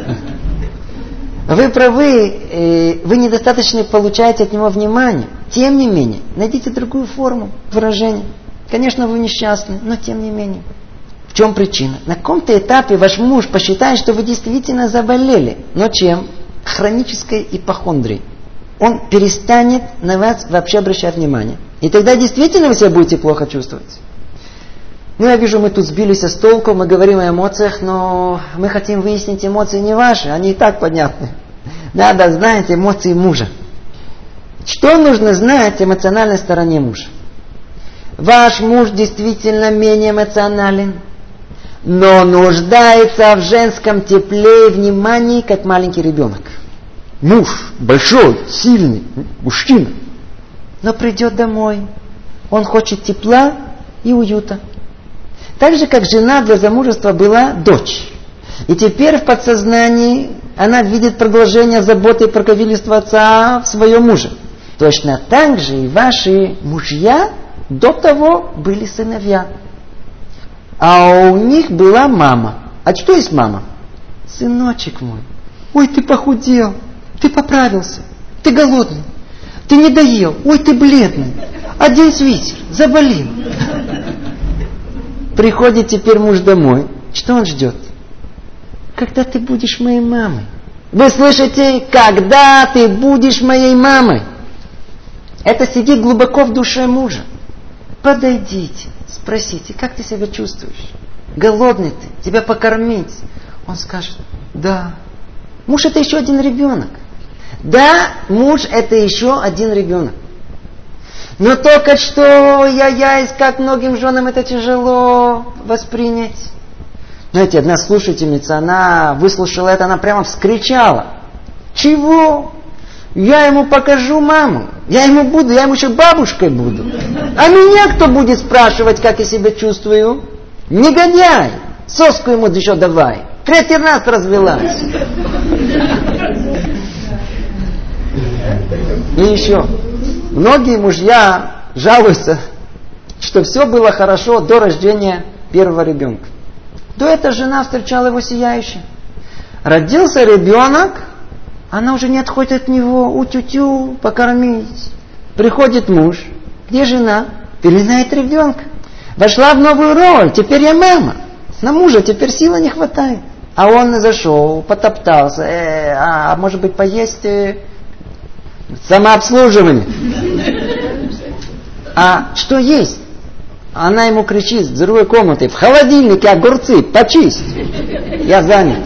Вы правы, вы недостаточно получаете от него внимания. Тем не менее, найдите другую форму выражения. Конечно, вы несчастны, но тем не менее. В чем причина? На каком-то этапе ваш муж посчитает, что вы действительно заболели. Но чем? Хронической ипохондрией. Он перестанет на вас вообще обращать внимание. И тогда действительно вы себя будете плохо чувствовать. Ну, я вижу, мы тут сбились с толку, мы говорим о эмоциях, но мы хотим выяснить эмоции не ваши, они и так понятны. Надо знать эмоции мужа. Что нужно знать о эмоциональной стороне мужа? Ваш муж действительно менее эмоционален, но нуждается в женском тепле и внимании, как маленький ребенок. Муж большой, сильный, мужчина. Но придет домой. Он хочет тепла и уюта. Так же, как жена для замужества была дочь. И теперь в подсознании она видит продолжение заботы и покровительства отца в своем муже. Точно так же и ваши мужья до того были сыновья. А у них была мама. А что есть мама? Сыночек мой, ой, ты похудел. Ты поправился. Ты голодный. Ты не доел. Ой, ты бледный. Одень свитер. Заболел. Приходит теперь муж домой. Что он ждет? Когда ты будешь моей мамой? Вы слышите? Когда ты будешь моей мамой? Это сидит глубоко в душе мужа. Подойдите, спросите, как ты себя чувствуешь? Голодный ты? Тебя покормить? Он скажет, да. Муж это еще один ребенок. Да, муж это еще один ребенок. Но только что, я-я, как многим женам это тяжело воспринять. Знаете, одна слушательница, она выслушала это, она прямо вскричала. Чего? Я ему покажу маму. Я ему буду, я ему еще бабушкой буду. А меня кто будет спрашивать, как я себя чувствую? Негодяй! Соску ему еще давай. Третий раз развелась. И еще. Многие мужья жалуются, что все было хорошо до рождения первого ребенка. До этого жена встречала его сияющим. Родился ребенок, она уже не отходит от него, утю-тю, покормить. Приходит муж, где жена? Пеленает ребенка. Вошла в новую роль, теперь я мама. На мужа теперь силы не хватает. А он зашел, потоптался, э, а может быть поесть э, самообслуживание. А что есть? Она ему кричит с другой комнаты, в холодильнике огурцы, почисть. Я занят.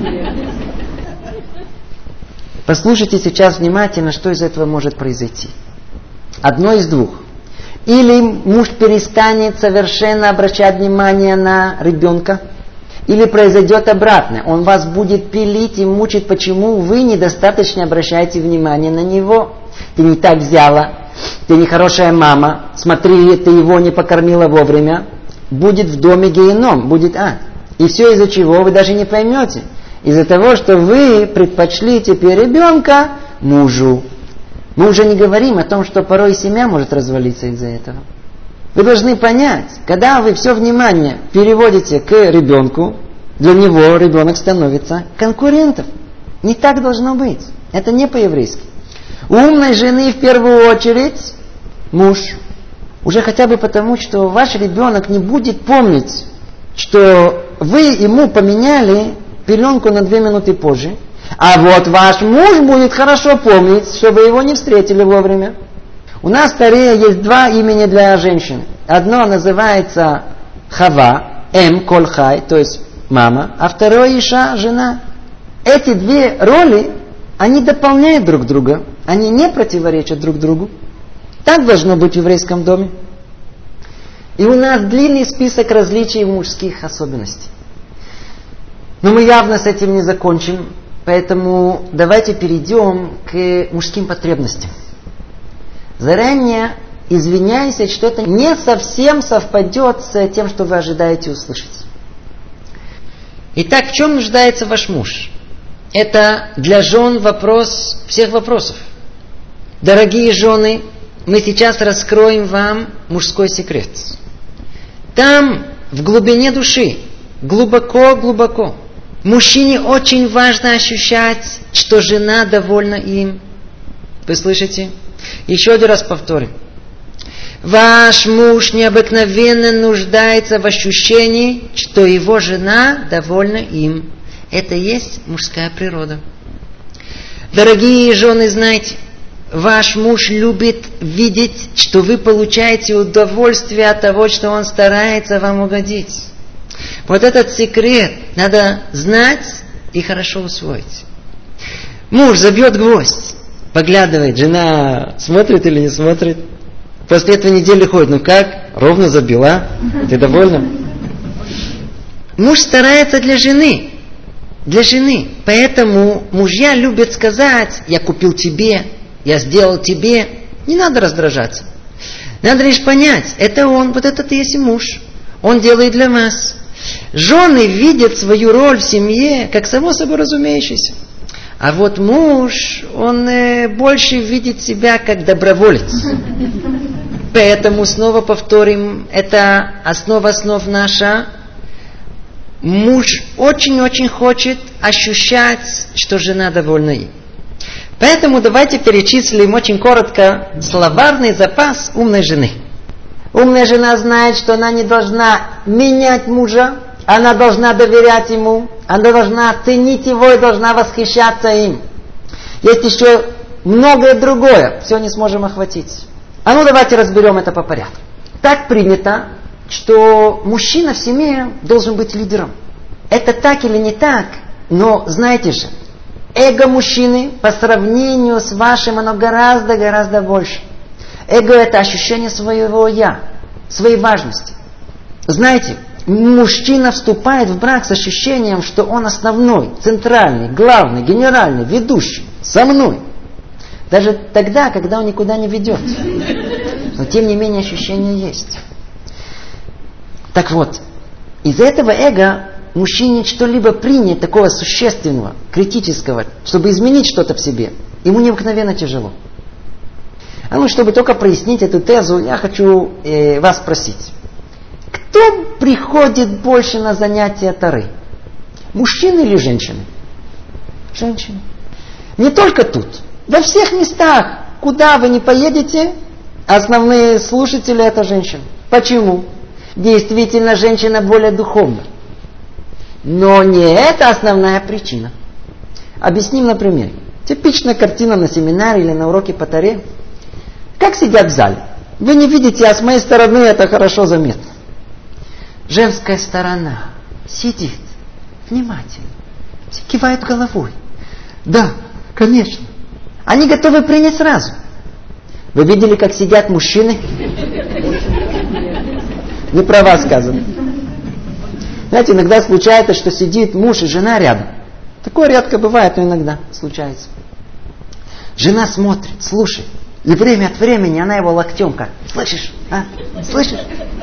Послушайте сейчас внимательно, что из этого может произойти. Одно из двух. Или муж перестанет совершенно обращать внимание на ребенка, Или произойдет обратное. Он вас будет пилить и мучить, почему вы недостаточно обращаете внимание на него. Ты не так взяла, ты нехорошая мама, смотри, ты его не покормила вовремя. Будет в доме геном, будет ад. И все из-за чего вы даже не поймете. Из-за того, что вы предпочли теперь ребенка мужу. Мы уже не говорим о том, что порой семья может развалиться из-за этого. Вы должны понять, когда вы все внимание переводите к ребенку, для него ребенок становится конкурентом. Не так должно быть. Это не по-еврейски. У умной жены в первую очередь муж. Уже хотя бы потому, что ваш ребенок не будет помнить, что вы ему поменяли пеленку на две минуты позже, а вот ваш муж будет хорошо помнить, что вы его не встретили вовремя. У нас в Торе есть два имени для женщин. Одно называется Хава, Эм Коль Хай, то есть мама, а второе Иша, жена. Эти две роли, они дополняют друг друга, они не противоречат друг другу. Так должно быть в еврейском доме. И у нас длинный список различий мужских особенностей. Но мы явно с этим не закончим, поэтому давайте перейдем к мужским потребностям. Заранее извиняюсь, если что-то не совсем совпадет с тем, что вы ожидаете услышать. Итак, в чем нуждается ваш муж? Это для жен вопрос всех вопросов. Дорогие жены, мы сейчас раскроем вам мужской секрет. Там, в глубине души, глубоко-глубоко, мужчине очень важно ощущать, что жена довольна им. Вы слышите? Еще один раз повторим. Ваш муж необыкновенно нуждается в ощущении, что его жена довольна им. Это и есть мужская природа. Дорогие жены, знайте, ваш муж любит видеть, что вы получаете удовольствие от того, что он старается вам угодить. Вот этот секрет надо знать и хорошо усвоить. Муж забьет гвоздь, поглядывает, жена смотрит или не смотрит. После этого недели ходит, ну как? Ровно забила? Ты довольна? Муж старается для жены. Для жены. Поэтому мужья любят сказать, я купил тебе, я сделал тебе. Не надо раздражаться. Надо лишь понять, это он, вот этот и есть муж. Он делает для вас. Жены видят свою роль в семье, как само собой разумеющееся. А вот муж, он э, больше видит себя как доброволец. Поэтому снова повторим, это основа основ наша. Муж очень-очень хочет ощущать, что жена довольна им. Поэтому давайте перечислим очень коротко словарный запас умной жены. Умная жена знает, что она не должна менять мужа, она должна доверять ему, она должна ценить его и должна восхищаться им. Есть еще многое другое, все не сможем охватить. А ну давайте разберем это по порядку. Так принято, что мужчина в семье должен быть лидером. Это так или не так, но знаете же, эго мужчины по сравнению с вашим, оно гораздо-гораздо больше. Эго – это ощущение своего «я», своей важности. Знаете, мужчина вступает в брак с ощущением, что он основной, центральный, главный, генеральный, ведущий, со мной. Даже тогда, когда он никуда не ведет. Но тем не менее ощущение есть. Так вот, из этого эго мужчине что-либо принять такого существенного, критического, чтобы изменить что-то в себе, ему необыкновенно тяжело. А ну, чтобы только прояснить эту тезу, я хочу э, вас спросить. Кто приходит больше на занятия Торы? Мужчины или женщины? Женщины. Не только тут. Во всех местах, куда вы не поедете, основные слушатели это женщины. Почему? Действительно, женщина более духовна. Но не это основная причина. Объясним на примере. Типичная картина на семинаре или на уроке по Торе. Как сидят в зале? Вы не видите, а с моей стороны это хорошо заметно. Женская сторона сидит внимательно, кивает головой. Да, конечно. Они готовы принять сразу. Вы видели, как сидят мужчины? Не про вас сказано. Знаете, иногда случается, что сидит муж и жена рядом. Такое редко бывает, но иногда случается. Жена смотрит, слушает. И время от времени она его локтем как: слышишь? А? Слышишь?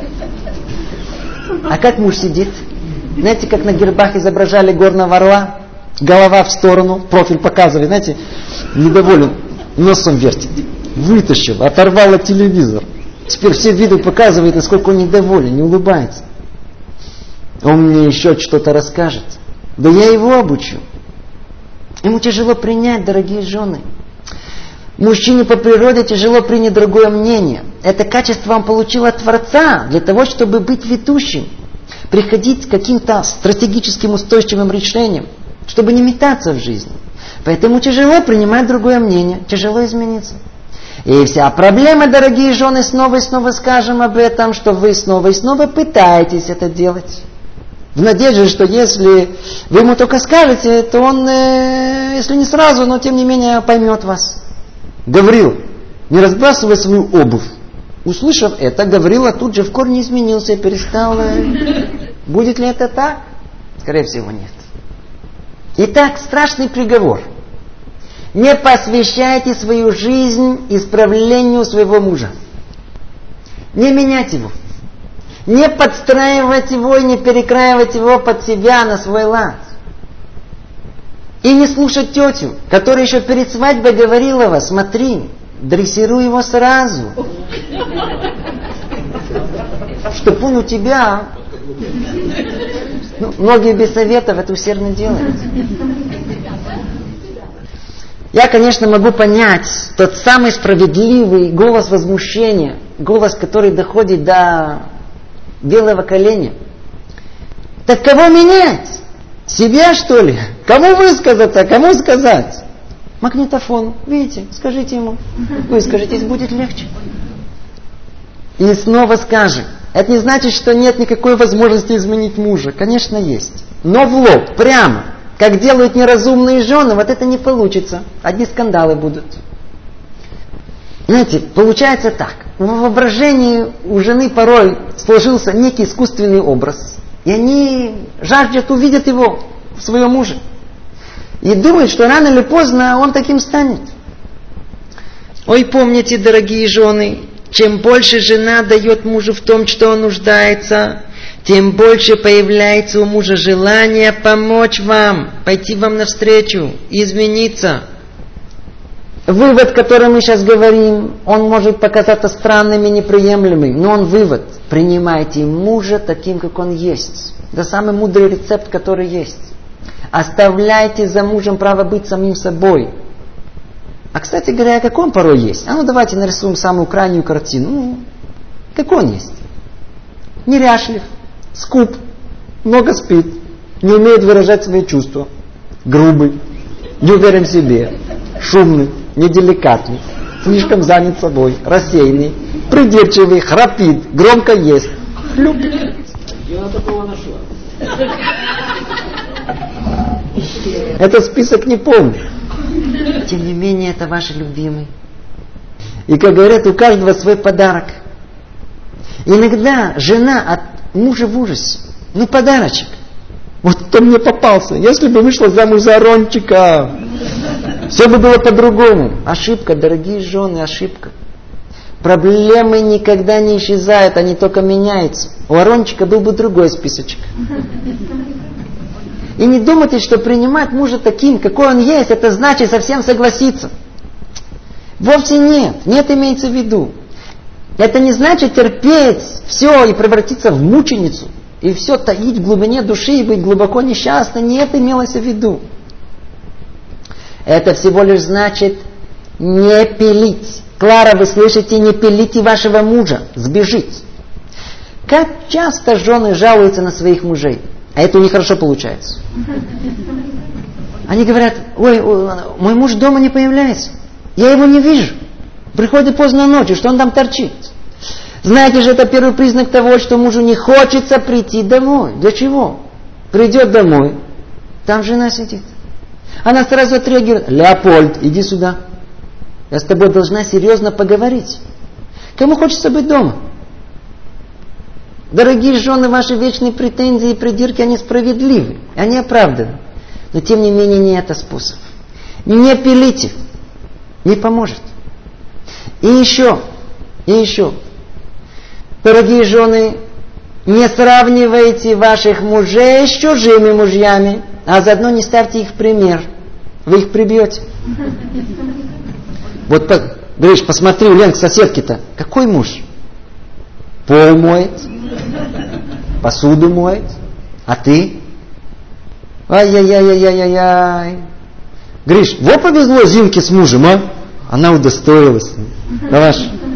А как муж сидит? Знаете, как на гербах изображали горного орла? Голова в сторону, профиль показывает, знаете, недоволен, носом вертит. Вытащил, оторвал от телевизора. Теперь все виды показывают, насколько он недоволен, не улыбается. Он мне еще что-то расскажет. Да я его обучу. Ему тяжело принять, дорогие жены. Мужчине по природе тяжело принять другое мнение. Это качество он получил от Творца для того, чтобы быть ведущим, приходить к каким-то стратегическим устойчивым решениям, чтобы не метаться в жизни. Поэтому тяжело принимать другое мнение, тяжело измениться. И вся проблема, дорогие жены, снова и снова скажем об этом, что вы снова и снова пытаетесь это делать. В надежде, что если вы ему только скажете, то он, э, если не сразу, но тем не менее поймет вас. Гаврил, не разбрасывай свою обувь. Услышав это, Гаврила тут же в корне изменился и перестал. Э... Будет ли это так? Скорее всего, нет. Итак, страшный приговор. Не посвящайте свою жизнь исправлению своего мужа. Не менять его. Не подстраивать его и не перекраивать его под себя на свой лад. И не слушать тетю, которая еще перед свадьбой говорила вас: смотри, дрессируй его сразу. Чтоб он у тебя... Ну, многие без советов это усердно делают. Я, конечно, могу понять тот самый справедливый голос возмущения, голос, который доходит до белого коленя. Так кого менять? Себя, что ли? Кому высказаться, кому сказать? Магнитофон, видите, скажите ему. Вы скажитесь, будет легче. И снова скажем. Это не значит, что нет никакой возможности изменить мужа. Конечно, есть. Но в лоб, прямо. Как делают неразумные жены, вот это не получится. Одни скандалы будут. Знаете, получается так. В воображении у жены порой сложился некий искусственный образ. И они жаждут увидеть его в своем муже. И думают, что рано или поздно он таким станет. Ой, помните, дорогие жены, чем больше жена дает мужу в том, что он нуждается, тем больше появляется у мужа желание помочь вам, пойти вам навстречу, измениться. Вывод, который мы сейчас говорим, он может показаться странным и неприемлемым, но он вывод. Принимайте мужа таким, как он есть. Это самый мудрый рецепт, который есть. Оставляйте за мужем право быть самим собой. А, кстати говоря, как он порой есть? А ну давайте нарисуем самую крайнюю картину. Ну, как он есть? Неряшлив, скуп, много спит, не умеет выражать свои чувства, грубый, не уверен в себе, шумный, неделикатный, слишком занят собой, рассеянный, придирчивый, храпит, громко ест. Хлюп. Я такого нашла. Этот список не полный. Тем не менее, это ваши любимые. И, как говорят, у каждого свой подарок. Иногда жена от мужа в ужасе. Ну, подарочек. Вот кто мне попался. Если бы вышла замуж за Арончика, все бы было по-другому. Ошибка, дорогие жены, ошибка. Проблемы никогда не исчезают, они только меняются. У Арончика был бы другой списочек. И не думайте, что принимать мужа таким, какой он есть, это значит совсем согласиться. Вовсе нет. Нет, имеется в виду. Это не значит терпеть все и превратиться в мученицу. И все таить в глубине души и быть глубоко несчастной. Не это имелось в виду. Это всего лишь значит не пилить. Клара, вы слышите, не пилите вашего мужа. Сбежить. Как часто жены жалуются на своих мужей. А это у них хорошо получается. Они говорят: ой, мой муж дома не появляется. Я его не вижу. Приходит поздно ночью, что он там торчит. Знаете же, это первый признак того, что мужу не хочется прийти домой. Для чего? Придет домой, там жена сидит. Она сразу отреагирует: Леопольд, иди сюда. Я с тобой должна серьезно поговорить. Кому хочется быть дома? Дорогие жены, ваши вечные претензии и придирки, они справедливы, они оправданы. Но тем не менее не это способ. Не пилите, не поможет. И еще, и еще. Дорогие жены, не сравнивайте ваших мужей с чужими мужьями, а заодно не ставьте их в пример. Вы их прибьете. Вот, говоришь, посмотри, у Лены соседки-то, какой муж? Пол моет, посуду моет, а ты? Ай-яй-яй-яй-яй-яй. Гриш, вот повезло Зинке с мужем, а? Она удостоилась. Давай.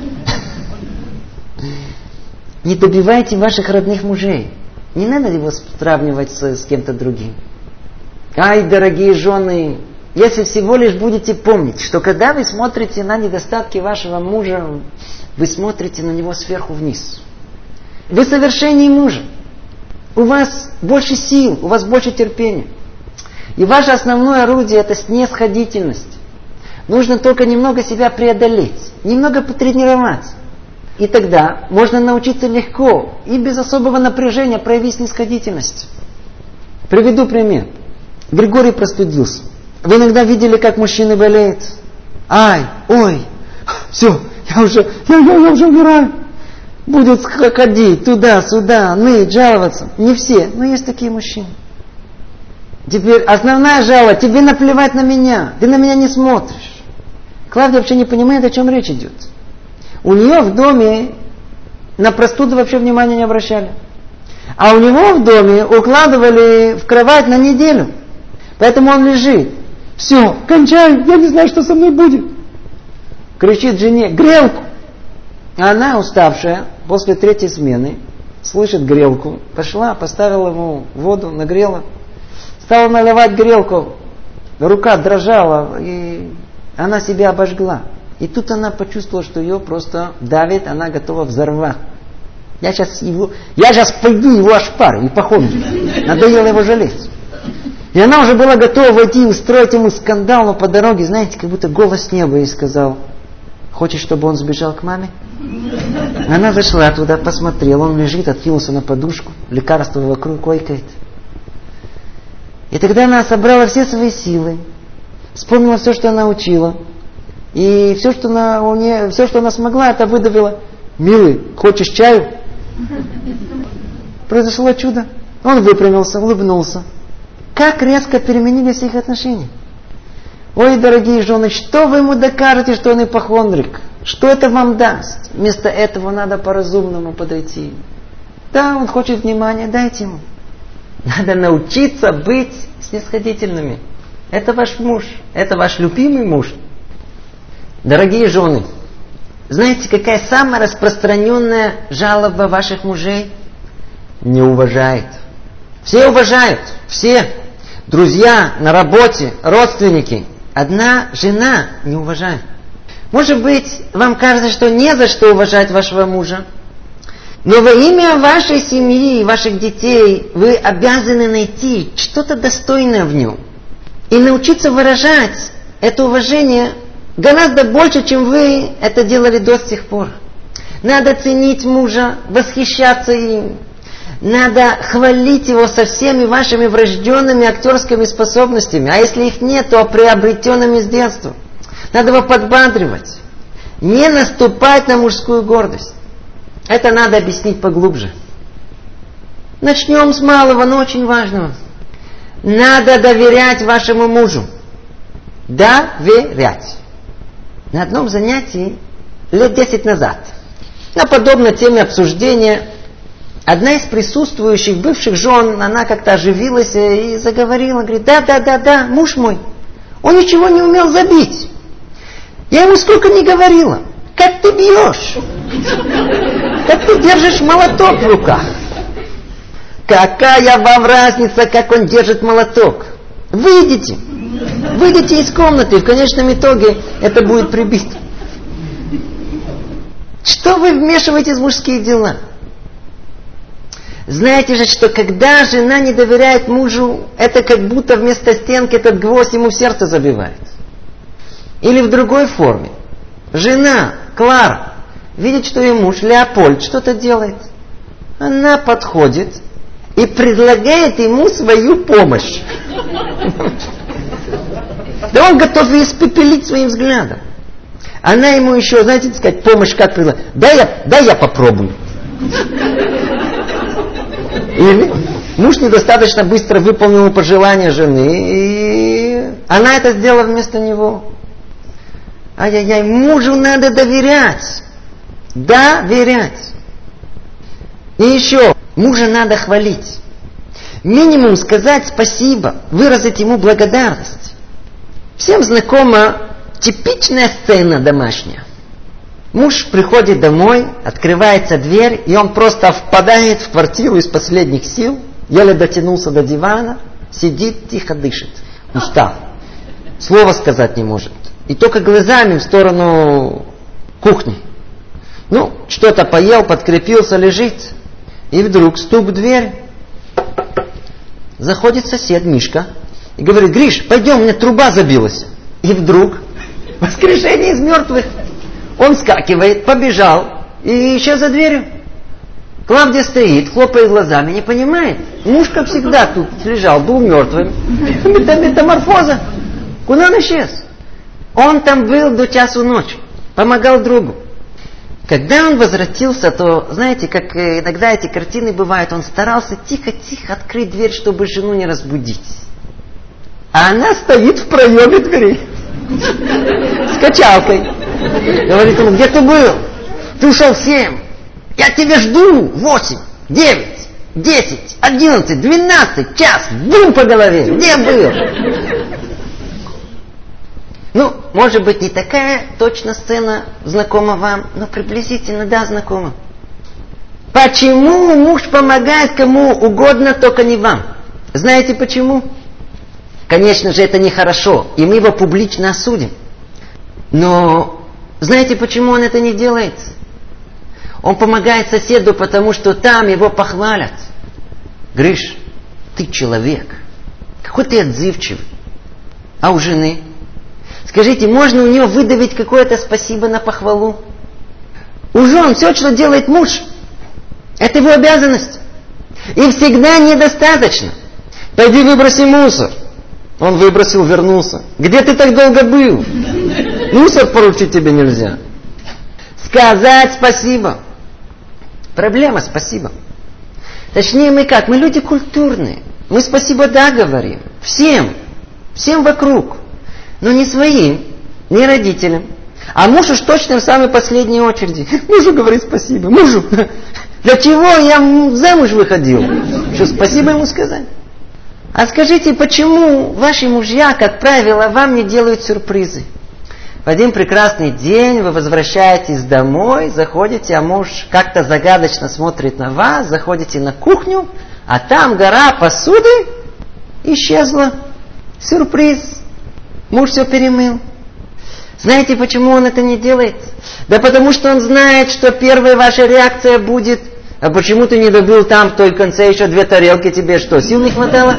Не добивайте ваших родных мужей. Не надо его сравнивать с, с кем-то другим. Ай, дорогие жены, если всего лишь будете помнить, что когда вы смотрите на недостатки вашего мужа, вы смотрите на него сверху вниз. Вы совершеннее мужа. У вас больше сил, у вас больше терпения. И ваше основное орудие – это снисходительность. Нужно только немного себя преодолеть, немного потренироваться. И тогда можно научиться легко и без особого напряжения проявить снисходительность. Приведу пример. Григорий простудился. Вы иногда видели, как мужчины болеют? Ай, ой, все, я уже, я, я, я уже умираю. Будет ходить туда-сюда, ныть, жаловаться. Не все, но есть такие мужчины. Теперь основная жалоба, тебе наплевать на меня, ты на меня не смотришь. Клавдия вообще не понимает, о чем речь идет. У нее в доме на простуду вообще внимания не обращали. А у него в доме укладывали в кровать на неделю. Поэтому он лежит. Все, кончаю, я не знаю, что со мной будет. Кричит жене, грелку. А она, уставшая, после третьей смены, слышит грелку. Пошла, поставила ему воду, нагрела. Стала наливать грелку. Рука дрожала, и она себя обожгла. И тут она почувствовала, что ее просто давит, она готова взорвать. Я сейчас его, я сейчас пойду его ошпарю, ипохондрию. Надоело его жалеть. И она уже была готова войти и устроить ему скандал, но по дороге, знаете, как будто голос неба ей сказал: хочешь, чтобы он сбежал к маме? Она зашла туда, посмотрела, он лежит, откинулся на подушку, лекарство вокруг койкает. И тогда она собрала все свои силы, вспомнила все, что она учила. И все, что она, у нее, все, что она смогла, это выдавила: милый, хочешь чаю? Произошло чудо. Он выпрямился, улыбнулся. Как резко переменились их отношения. Ой, дорогие жены, что вы ему докажете, что он ипохондрик? Что это вам даст? Вместо этого надо по-разумному подойти. Да, он хочет внимания, дайте ему. Надо научиться быть снисходительными. Это ваш муж, это ваш любимый муж. Дорогие жены, знаете, какая самая распространенная жалоба ваших мужей? Не уважает. Все уважают, все. Друзья, на работе, родственники. Одна жена не уважает. Может быть, вам кажется, что не за что уважать вашего мужа. Но во имя вашей семьи и ваших детей вы обязаны найти что-то достойное в нем. И научиться выражать это уважение гораздо больше, чем вы это делали до сих пор. Надо ценить мужа, восхищаться им. Надо хвалить его со всеми вашими врожденными актерскими способностями. А если их нет, то приобретенными с детства. Надо его подбадривать. Не наступать на мужскую гордость. Это надо объяснить поглубже. Начнем с малого, но очень важного. Надо доверять вашему мужу. Доверять. На одном занятии лет десять назад, на подобной теме обсуждения, одна из присутствующих бывших жен, она как-то оживилась и заговорила, говорит: да, да, да, да, муж мой, он ничего не умел забить. Я ему сколько не говорила: как ты бьешь, как ты держишь молоток в руках. Какая вам разница, как он держит молоток? Выйдите, выйдите из комнаты, и в конечном итоге это будет прибито. Что вы вмешиваетесь в мужские дела? Знаете же, что когда жена не доверяет мужу, это как будто вместо стенки этот гвоздь ему в сердце забивает. Или в другой форме. Жена, Клара, видит, что ее муж, Леопольд, что-то делает. Она подходит и предлагает ему свою помощь. Да он готов ее испепелить своим взглядом. Она ему еще, знаете, так сказать, помощь как предлагает. Да я, да я попробую. Или муж недостаточно быстро выполнил пожелания жены, и она это сделала вместо него. Ай-яй-яй, мужу надо доверять. Доверять. И еще, мужа надо хвалить. Минимум сказать спасибо, выразить ему благодарность. Всем знакома типичная сцена домашняя. Муж приходит домой, открывается дверь, и он просто впадает в квартиру из последних сил, еле дотянулся до дивана, сидит, тихо дышит, устал. Слова сказать не может. И только глазами в сторону кухни. Ну, что-то поел, подкрепился, лежит. И вдруг стук в дверь. Заходит сосед Мишка и говорит: Гриш, пойдем, у меня труба забилась. И вдруг воскрешение из мертвых. Он скакивает, побежал и исчез за дверью. Клавдия стоит, хлопает глазами, не понимает. Муж, как всегда, тут лежал, был мертвым. Метаморфоза. Куда он исчез? Он там был до часу ночи. Помогал другу. Когда он возвратился, то, знаете, как иногда эти картины бывают, он старался тихо-тихо открыть дверь, чтобы жену не разбудить. А она стоит в проеме двери. С качалкой. Говорит ему: где ты был? Ты ушел в семь. Я тебя жду. Восемь, девять, десять, одиннадцать, двенадцать, час. Бум по голове. Где был? Ну, может быть, не такая точно сцена знакома вам, но приблизительно, да, знакома. Почему муж помогает кому угодно, только не вам? Знаете почему? Конечно же, это нехорошо, и мы его публично осудим. Но знаете, почему он это не делает? Он помогает соседу, потому что там его похвалят. Гриш, ты человек. Какой ты отзывчивый. А у жены? Скажите, можно у нее выдавить какое-то спасибо на похвалу? У жен все, что делает муж, это его обязанность. И всегда недостаточно. Пойди выброси мусор. Он выбросил, вернулся. Где ты так долго был? Мусор поручить тебе нельзя. Сказать спасибо. Проблема спасибо. Точнее, мы как? Мы люди культурные. Мы спасибо да говорим. Всем. Всем вокруг. Но не своим, не родителям. А муж уж точно в самой последней очереди. Мужу говорит спасибо. Мужу. Для чего я замуж выходил? Что, спасибо ему сказать? А скажите, почему ваши мужья, как правило, вам не делают сюрпризы? В один прекрасный день вы возвращаетесь домой, заходите, а муж как-то загадочно смотрит на вас, заходите на кухню, а там гора посуды исчезла. Сюрприз. Муж все перемыл. Знаете, почему он это не делает? Да потому что он знает, что первая ваша реакция будет: а почему ты не добыл там в той конце еще две тарелки, тебе что, сил не хватало?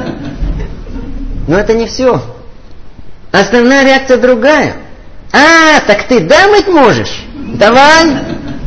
Но это не все. Основная реакция другая. А, так ты да мыть можешь? Давай.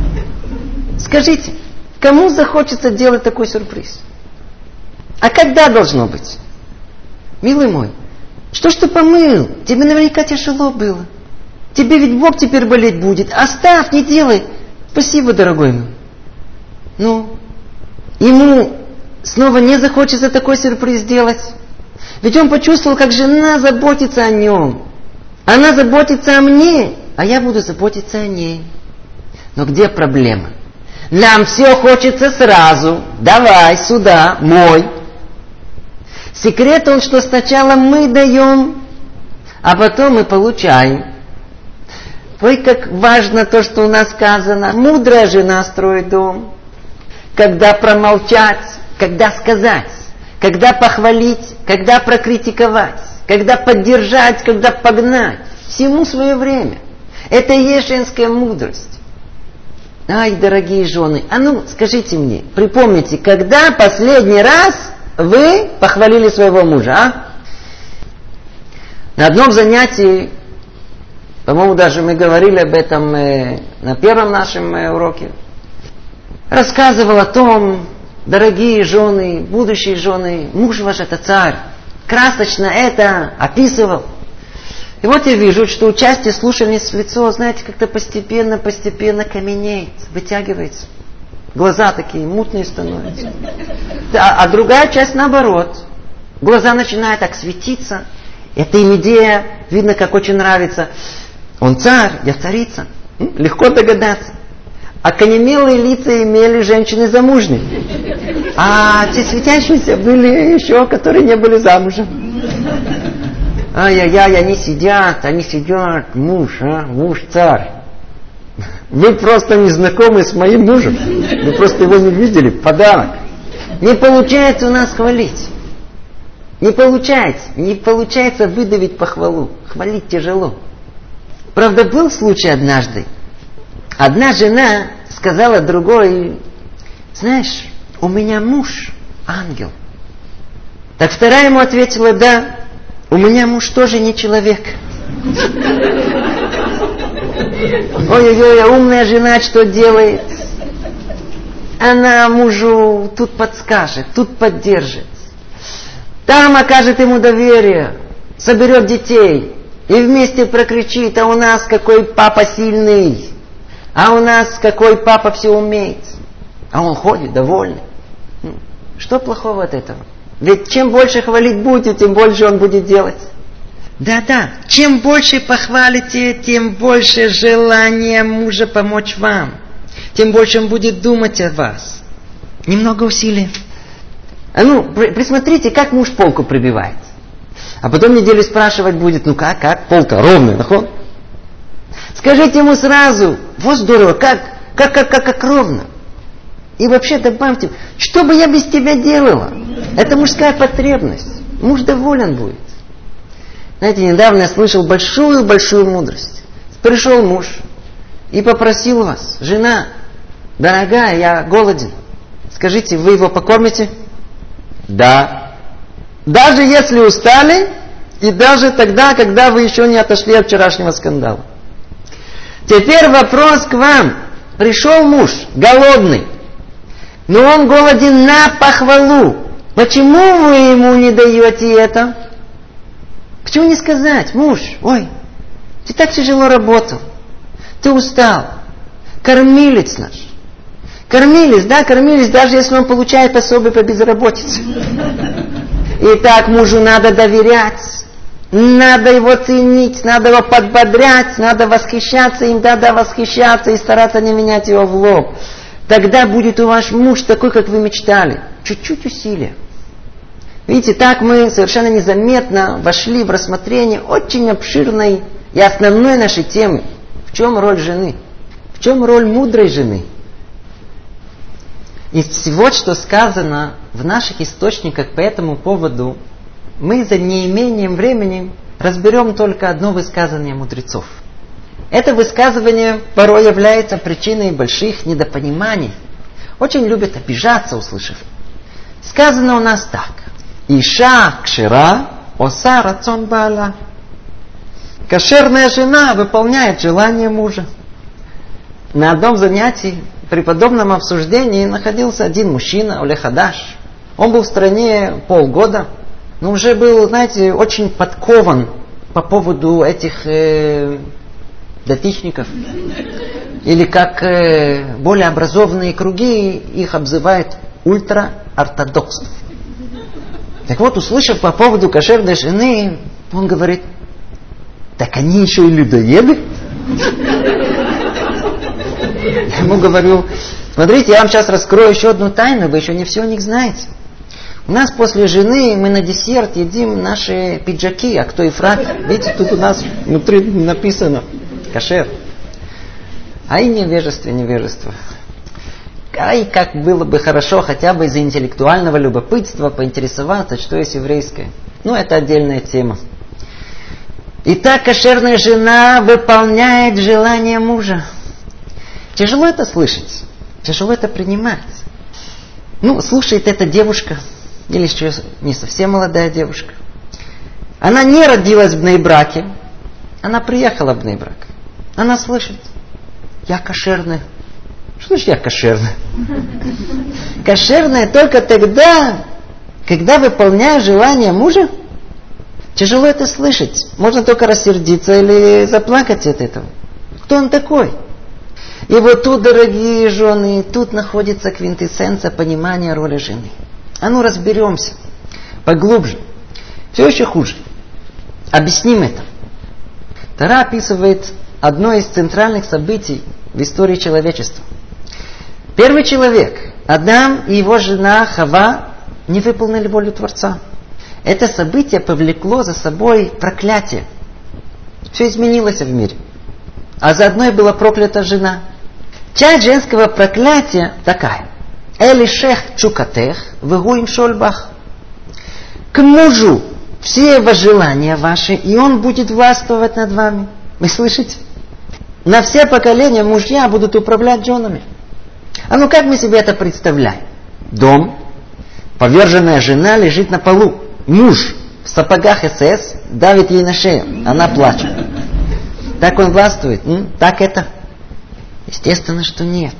Скажите, кому захочется делать такой сюрприз? А когда должно быть? Милый мой, что ж ты помыл? Тебе наверняка тяжело было. Тебе ведь Бог теперь болеть будет. Оставь, не делай. Спасибо, дорогой мой. Ну, ему снова не захочется такой сюрприз делать. Ведь он почувствовал, как жена заботится о нем. Она заботится о мне, а я буду заботиться о ней. Но где проблема? Нам все хочется сразу. Давай сюда, мой. Секрет он, что сначала мы даем, а потом мы получаем. Ой, как важно то, что у нас сказано. Мудрая жена строит дом. Когда промолчать, когда сказать, когда похвалить, когда прокритиковать, когда поддержать, когда погнать. Всему свое время. Это и есть женская мудрость. Ай, дорогие жены, а ну скажите мне, припомните, когда последний раз вы похвалили своего мужа, а? На одном занятии, по-моему, даже мы говорили об этом э, на первом нашем э, уроке, рассказывал о том, дорогие жены, будущие жены, муж ваш это царь. Красочно это описывал. И вот я вижу, что участие слушательниц в лицо, знаете, как-то постепенно, постепенно каменеет, вытягивается. Глаза такие мутные становятся. А, а другая часть наоборот. Глаза начинают так светиться. Эта им идея, видно, как очень нравится. Он царь, я царица. Легко догадаться. Окаменелые лица имели женщины замужние. А те светящиеся были еще, которые не были замужем. Ай-яй-яй, они сидят, они сидят, муж, а, муж царь. Вы просто не знакомы с моим мужем. Вы просто его не видели, подарок. Не получается у нас хвалить. Не получается. Не получается выдавить похвалу. Хвалить тяжело. Правда, был случай однажды. Одна жена сказала другой: знаешь, у меня муж ангел. Так вторая ему ответила: да, у меня муж тоже не человек. Ой-ой-ой, а умная жена что делает? Она мужу тут подскажет, тут поддержит. Там окажет ему доверие, соберет детей и вместе прокричит: а у нас какой папа сильный, а у нас какой папа все умеет. А он ходит довольный. Что плохого от этого? Ведь чем больше хвалить будете, тем больше он будет делать. Да-да, чем больше похвалите, тем больше желания мужа помочь вам. Тем больше он будет думать о вас. Немного усилий. А ну, присмотрите, как муж полку прибивает. А потом неделю спрашивать будет: ну как, как, полка ровная, нахуй? Скажите ему сразу: вот здорово, как, как, как, как, как ровно. И вообще добавьте: что бы я без тебя делала? Это мужская потребность. Муж доволен будет. Знаете, недавно я слышал большую-большую мудрость. Пришел муж и попросил вас: жена, дорогая, я голоден. Скажите, вы его покормите? Да. Даже если устали, и даже тогда, когда вы еще не отошли от вчерашнего скандала. Теперь вопрос к вам. Пришел муж, голодный, но он голоден на похвалу. Почему вы ему не даете это? Почему не сказать: муж, ой, ты так тяжело работал, ты устал, кормилец наш. Кормились, да, кормились, даже если он получает пособие по безработице. Итак, мужу надо доверять, надо его ценить, надо его подбодрять, надо восхищаться им, да-да, восхищаться и стараться не менять его в лоб. Тогда будет у вас муж такой, как вы мечтали. Чуть-чуть усилия. Видите, так мы совершенно незаметно вошли в рассмотрение очень обширной и основной нашей темы. В чем роль жены? В чем роль мудрой жены? Из всего, что сказано в наших источниках по этому поводу, мы за неимением времени разберем только одно высказывание мудрецов. Это высказывание порой является причиной больших недопониманий. Очень любят обижаться, услышав. Сказано у нас так: Иша кшира оса рацон баала. Кошерная жена выполняет желание мужа. На одном занятии при подобном обсуждении находился один мужчина, Оле Хадаш. Он был в стране полгода, но уже был, знаете, очень подкован по поводу этих э, датичников. Или как э, более образованные круги их обзывают ультраортодоксов. Так вот, услышав по поводу кошерной жены, он говорит: так они еще и людоеды? Я ему говорю: смотрите, я вам сейчас раскрою еще одну тайну, вы еще не все о них знаете. У нас после жены мы на десерт едим наши пиджаки, а кто и фрак. Видите, тут у нас внутри написано кошер. Ай, невежество, невежество. Ай, как было бы хорошо хотя бы из-за интеллектуального любопытства поинтересоваться, что есть еврейское. Ну, это отдельная тема. Итак, кошерная жена выполняет желание мужа. Тяжело это слышать, тяжело это принимать. Ну, слушает эта девушка, или еще не совсем молодая девушка. Она не родилась в Бней-Браке, она приехала в Бней-Брак. Она слышит: я кошерная, Что значит я кошерная? Кошерная только тогда, когда выполняю желание мужа. Тяжело это слышать. Можно только рассердиться или заплакать от этого. Кто он такой? И вот тут, дорогие жены, тут находится квинтэссенция понимания роли жены. А ну разберемся поглубже. Все еще хуже. Объясним это. Тора описывает одно из центральных событий в истории человечества. Первый человек, Адам и его жена Хава, не выполнили волю Творца. Это событие повлекло за собой проклятие. Все изменилось в мире. А заодно и была проклята жена. Часть женского проклятия такая. Элишех чукатех, вегуим шольбах. К мужу все его желания ваши, и он будет властвовать над вами. Вы слышите? На все поколения мужья будут управлять женами. А ну как мы себе это представляем? Дом, поверженная жена лежит на полу. Муж в сапогах эс эс давит ей на шею. Она плачет. Так он властвует? М? Так это? Естественно, что нет.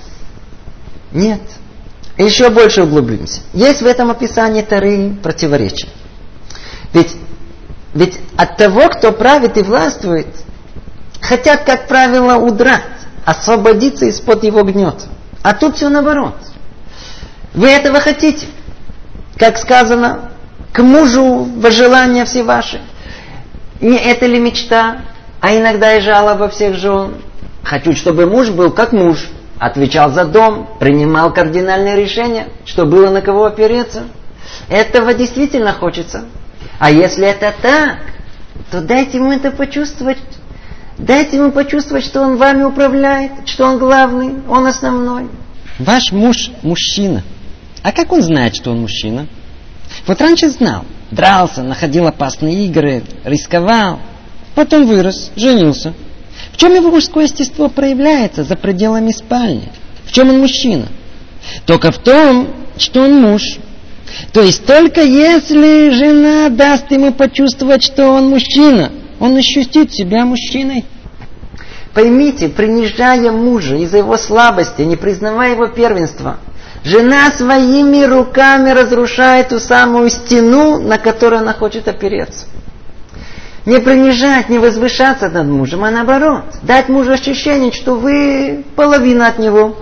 Нет. Еще больше углубимся. Есть в этом описании Торы противоречия. Ведь, ведь от того, кто правит и властвует, хотят, как правило, удрать, освободиться из-под его гнета. А тут все наоборот. Вы этого хотите. Как сказано, к мужу возжелания все ваши. Не это ли мечта, а иногда и жалоба всех жен? Хочу, чтобы муж был как муж. Отвечал за дом, принимал кардинальные решения, что было на кого опереться. Этого действительно хочется. А если это так, то дайте ему это почувствовать. Дайте ему почувствовать, что он вами управляет, что он главный, он основной. Ваш муж мужчина. А как он знает, что он мужчина? Вот раньше знал. Дрался, находил опасные игры, рисковал. Потом вырос, женился. В чем его мужское естество проявляется за пределами спальни? В чем он мужчина? Только в том, что он муж. То есть только если жена даст ему почувствовать, что он мужчина, он ощутит себя мужчиной. Поймите, принижая мужа из-за его слабости, не признавая его первенства, жена своими руками разрушает ту самую стену, на которую она хочет опереться. Не принижать, не возвышаться над мужем, а наоборот, дать мужу ощущение, что вы половина от него.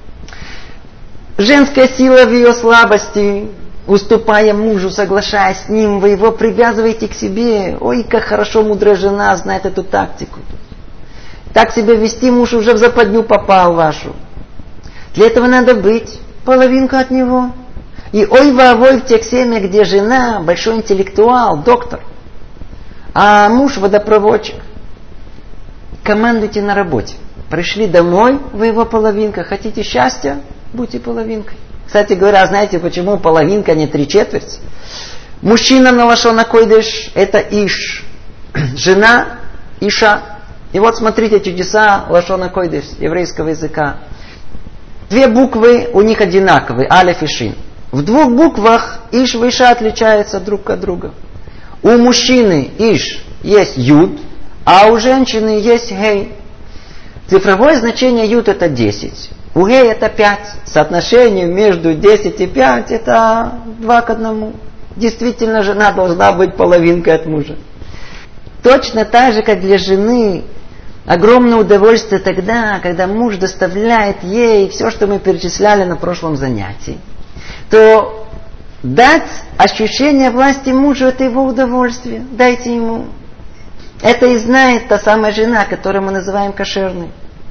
Женская сила в ее слабости, уступая мужу, соглашаясь с ним, вы его привязываете к себе. Ой, как хорошо мудрая жена знает эту тактику. Так себя вести, муж уже в западню попал вашу. Для этого надо быть половинку от него. И ой, воовой в тех семьях, где жена большой интеллектуал, доктор, а муж водопроводчик. Командуйте на работе. Пришли домой, вы его половинка. Хотите счастья? Будьте половинкой. Кстати говоря, знаете, почему половинка, а не три четверти? Мужчина на лашон койдеш – это иш. Жена – иша. И вот смотрите чудеса лашон койдеш, еврейского языка. Две буквы у них одинаковые, алеф и шин. В двух буквах иш и иша отличаются друг от друга. У мужчины иш есть юд, а у женщины есть гей. Цифровое значение юд это десять, у гей это пять. Соотношение между десять и пять это два к одному. Действительно, жена должна быть половинкой от мужа. Точно так же, как для жены огромное удовольствие тогда, когда муж доставляет ей все, что мы перечисляли на прошлом занятии, то дать ощущение власти мужу – это его удовольствие. Дайте ему. Это и знает та самая жена, которую мы называем кошерной.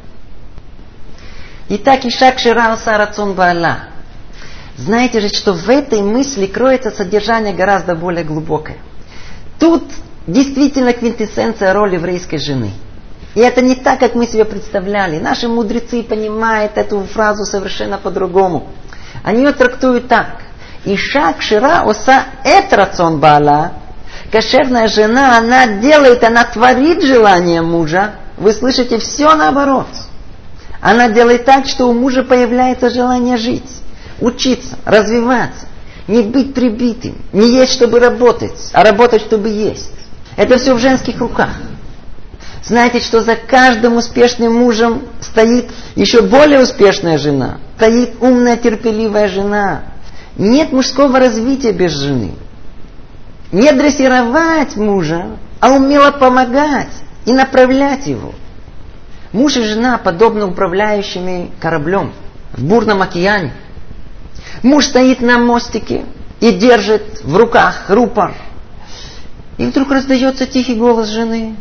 Итак, иша кшера оса рацон бааля. Знаете же, что в этой мысли кроется содержание гораздо более глубокое. Тут действительно квинтэссенция роли еврейской жены. И это не так, как мы себе представляли. Наши мудрецы понимают эту фразу совершенно по-другому. Они ее трактуют так. Иша кшера оса эт рацон бааля. Кошерная жена, она делает, она творит желание мужа. Вы слышите, все наоборот. Она делает так, что у мужа появляется желание жить, учиться, развиваться, не быть прибитым, не есть, чтобы работать, а работать, чтобы есть. Это все в женских руках. Знаете, что за каждым успешным мужем стоит еще более успешная жена. Стоит умная, терпеливая жена. Нет мужского развития без жены. Не дрессировать мужа, а умело помогать и направлять его. Муж и жена подобны управляющими кораблем в бурном океане. Муж стоит на мостике и держит в руках рупор. И вдруг раздается тихий голос жены.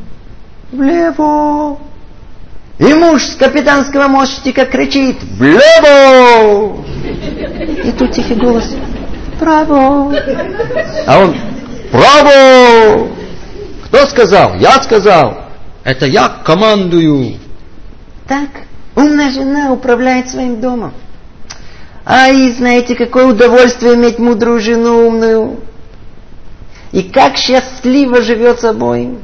Влево! И муж с капитанского мостика кричит: влево! И тут тихий голос: вправо! А он: вправо! Кто сказал? Я сказал. Это я командую. Так умная жена управляет своим домом. Ай, знаете, какое удовольствие иметь мудрую жену умную. И как счастливо живет собой.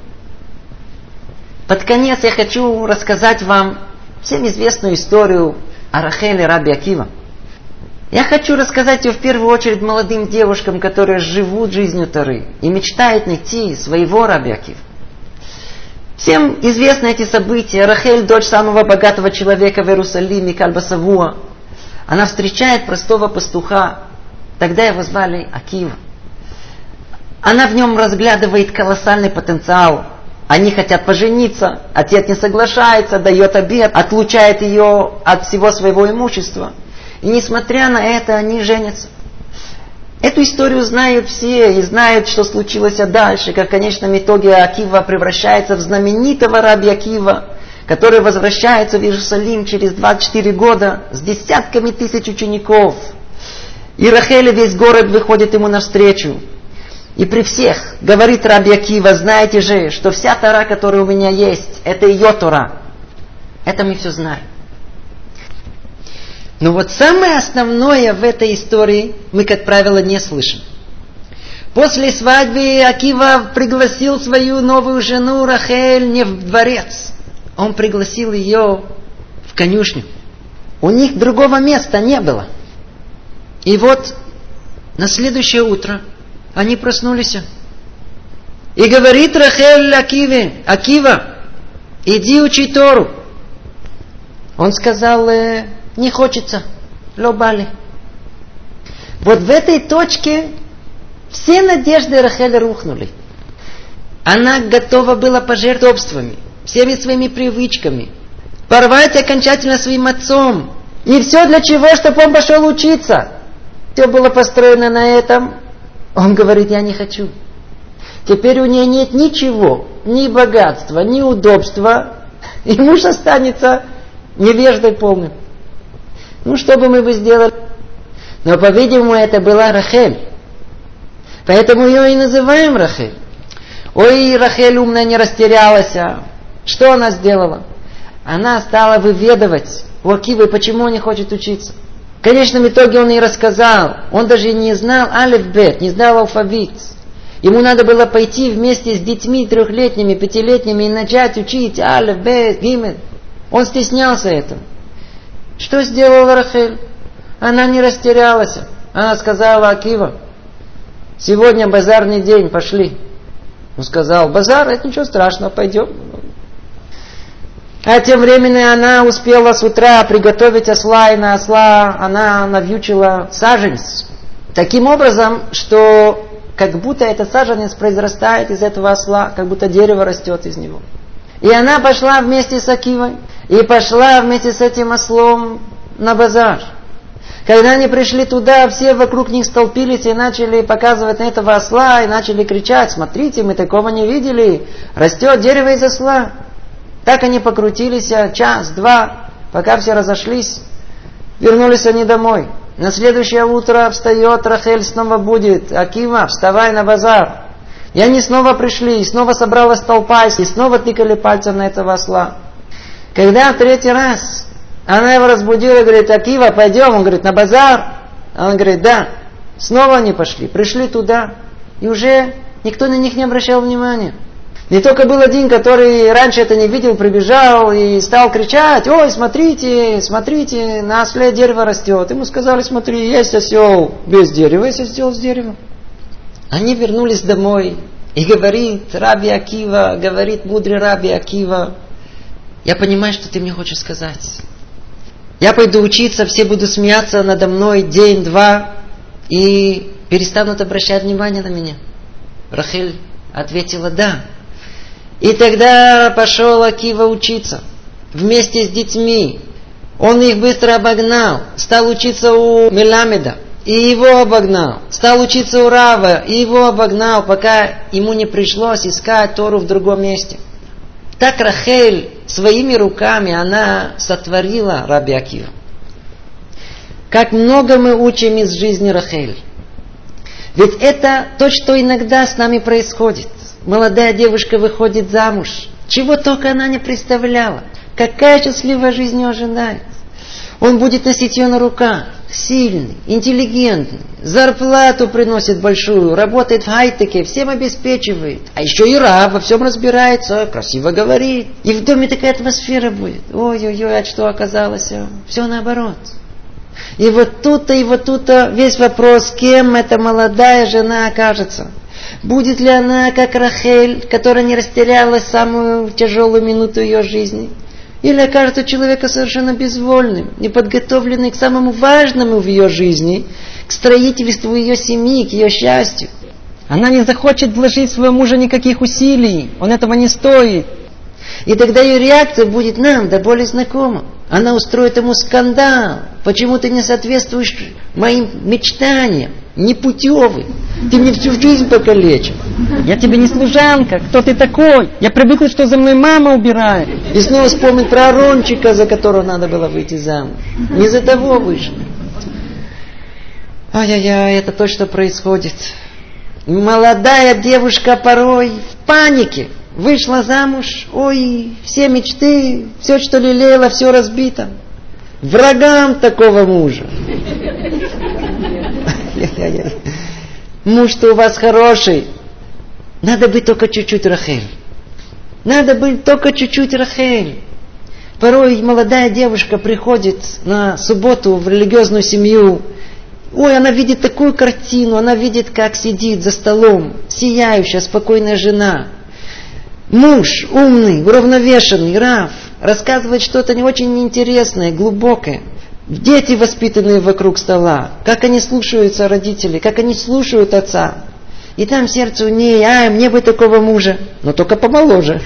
Под конец я хочу рассказать вам всем известную историю о Рахеле Раби Акива. Я хочу рассказать ее в первую очередь молодым девушкам, которые живут жизнью Торы и мечтают найти своего Раби Акива. Всем известны эти события. Рахель, дочь самого богатого человека в Иерусалиме, Кальба Савуа, она встречает простого пастуха. Тогда его звали Акива. Она в нем разглядывает колоссальный потенциал. Они хотят пожениться, отец не соглашается, дает обет, отлучает ее от всего своего имущества. И несмотря на это, они женятся. Эту историю знают все и знают, что случилось дальше, как в конечном итоге Акива превращается в знаменитого Раби Акива, который возвращается в Иерусалим через двадцать четыре года с десятками тысяч учеников. И Рахель, весь город выходит ему навстречу. И при всех говорит Раби Акива: знаете же, что вся Тора, которая у меня есть, это ее Тора. Это мы все знаем. Но вот самое основное в этой истории мы, как правило, не слышим. После свадьбы Акива пригласил свою новую жену Рахель не в дворец. Он пригласил ее в конюшню. У них другого места не было. И вот на следующее утро они проснулись. И говорит Рахель Акиве: Акива, иди учи Тору. Он сказал: э, не хочется, лобали. Вот в этой точке все надежды Рахель рухнули. Она готова была пожертвовать собственными, всеми своими привычками, порвать окончательно своим отцом. И все для чего? Чтобы он пошел учиться. Все было построено на этом. Он говорит: я не хочу. Теперь у нее нет ничего, ни богатства, ни удобства. И муж останется невеждой полным. Ну, что бы мы бы сделали? Но, по-видимому, это была Рахель. Поэтому ее и называем Рахель. Ой, Рахель умная не растерялась. Что она сделала? Она стала выведывать у Акивы, почему он не хочет учиться. В конечном итоге он ей рассказал. Он даже не знал алеф-бет, не знал алфавит. Ему надо было пойти вместе с детьми трехлетними, пятилетними и начать учить алеф-бет, гимель. Он стеснялся этого. Что сделала Рахель? Она не растерялась. Она сказала: Акива, сегодня базарный день, пошли. Он сказал: базар, это ничего страшного, пойдем. А тем временем она успела с утра приготовить осла, и на осла она навьючила саженец. Таким образом, что как будто этот саженец произрастает из этого осла, как будто дерево растет из него. И она пошла вместе с Акивой, и пошла вместе с этим ослом на базар. Когда они пришли туда, все вокруг них столпились и начали показывать на этого осла, и начали кричать: смотрите, мы такого не видели, растет дерево из осла. Так они покрутились час, два, пока все разошлись. Вернулись они домой. На следующее утро встает Рахель, снова будет: Акива, вставай на базар. И они снова пришли, и снова собралась толпа, и снова тыкали пальцем на этого осла. Когда в третий раз она его разбудила и говорит: Акива, пойдем. Он говорит: на базар. Он говорит: да. Снова они пошли, пришли туда, и уже никто на них не обращал внимания. Не только был один, который раньше это не видел, прибежал и стал кричать: ой, смотрите, смотрите, на осле дерево растет. Ему сказали: смотри, есть осел без дерева, есть осел с деревом. Они вернулись домой, И говорит Раби Акива, говорит мудрый Раби Акива: я понимаю, что ты мне хочешь сказать. Я пойду учиться, все будут смеяться надо мной день-два и перестанут обращать внимание на меня. Рахель ответила: да. И тогда пошел Акива учиться вместе с детьми. Он их быстро обогнал, стал учиться у Меламеда, и его обогнал. Стал учиться у Рава, и его обогнал, пока ему не пришлось искать Тору в другом месте. Так Рахель своими руками она сотворила Раби Акива. Как много мы учим из жизни Рахель. Ведь это то, что иногда с нами происходит. Молодая девушка выходит замуж. Чего только она не представляла. Какая счастливая жизнь ее ожидает. Он будет носить ее на руках. Сильный, интеллигентный. Зарплату приносит большую. Работает в хай-теке, всем обеспечивает. А еще и раб, во всем разбирается. Красиво говорит. И в доме такая атмосфера будет. Ой-ой-ой, а что оказалось? Все наоборот. И вот тут-то, и вот тут-то весь вопрос, кем эта молодая жена окажется. Будет ли она, как Рахель, которая не растерялась в самую тяжелую минуту ее жизни? Или окажется человека совершенно безвольным, неподготовленным к самому важному в ее жизни, к строительству ее семьи, к ее счастью? Она не захочет вложить в своего мужа никаких усилий, он этого не стоит. И тогда ее реакция будет нам до боли знакома. Она устроит ему скандал. Почему ты не соответствуешь моим мечтаниям? Непутевый. Ты мне всю жизнь покалечил. Я тебе не служанка. Кто ты такой? Я привыкла, что за мной мама убирает. И снова вспомнит про Арончика, за которого надо было выйти замуж. Не за того вышел. Ай-яй-яй, это то, что происходит. Молодая девушка порой в панике. Вышла замуж, ой, все мечты, все, что лелеяла, все разбито. Врагам такого мужа. Муж-то у вас хороший. Надо быть только чуть-чуть Рахель. Надо быть только чуть-чуть Рахель. Порой молодая девушка приходит на субботу в религиозную семью. Ой, она видит такую картину, она видит, как сидит за столом сияющая, спокойная жена. Муж умный, уравновешенный, рав, рассказывает что-то не очень интересное, глубокое. Дети, воспитанные вокруг стола, как они слушаются родителей, как они слушают отца. И там сердце у ней: ай, мне бы такого мужа, но только помоложе.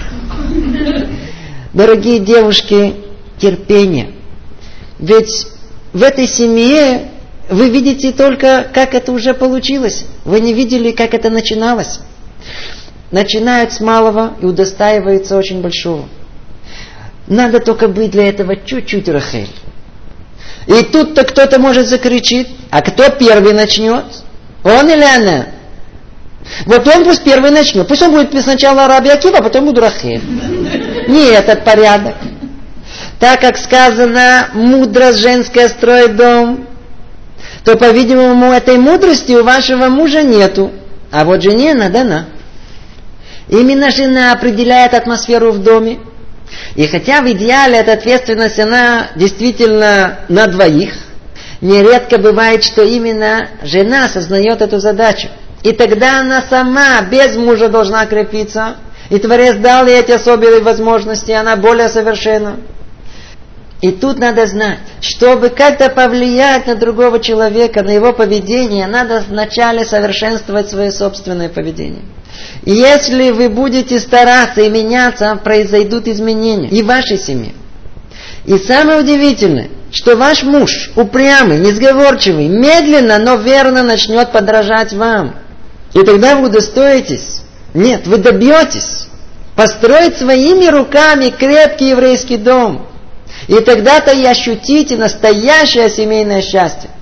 Дорогие девушки, терпение. Ведь в этой семье вы видите только, как это уже получилось. Вы не видели, как это начиналось. Начинают с малого и удостаиваются очень большого. Надо только быть для этого чуть-чуть Рахель. И тут-то кто-то может закричит: а кто первый начнет? Он или она? Вот он пусть первый начнет. Пусть он будет сначала Раби Акива, а потом будет Рахель. Не этот порядок. Так как сказано, мудрость женская строит дом, то, по-видимому, этой мудрости у вашего мужа нету. А вот жене она дана. Именно жена определяет атмосферу в доме. И хотя в идеале эта ответственность, она действительно на двоих, нередко бывает, что именно жена осознает эту задачу. И тогда она сама без мужа должна крепиться. И Творец дал ей эти особые возможности, она более совершенна. И тут надо знать, чтобы как-то повлиять на другого человека, на его поведение, надо вначале совершенствовать свое собственное поведение. И если вы будете стараться и меняться, произойдут изменения и в вашей семье. И самое удивительное, что ваш муж, упрямый, несговорчивый, медленно, но верно начнет подражать вам. И тогда вы удостоитесь, нет, вы добьетесь построить своими руками крепкий еврейский дом. И тогда-то и ощутите настоящее семейное счастье.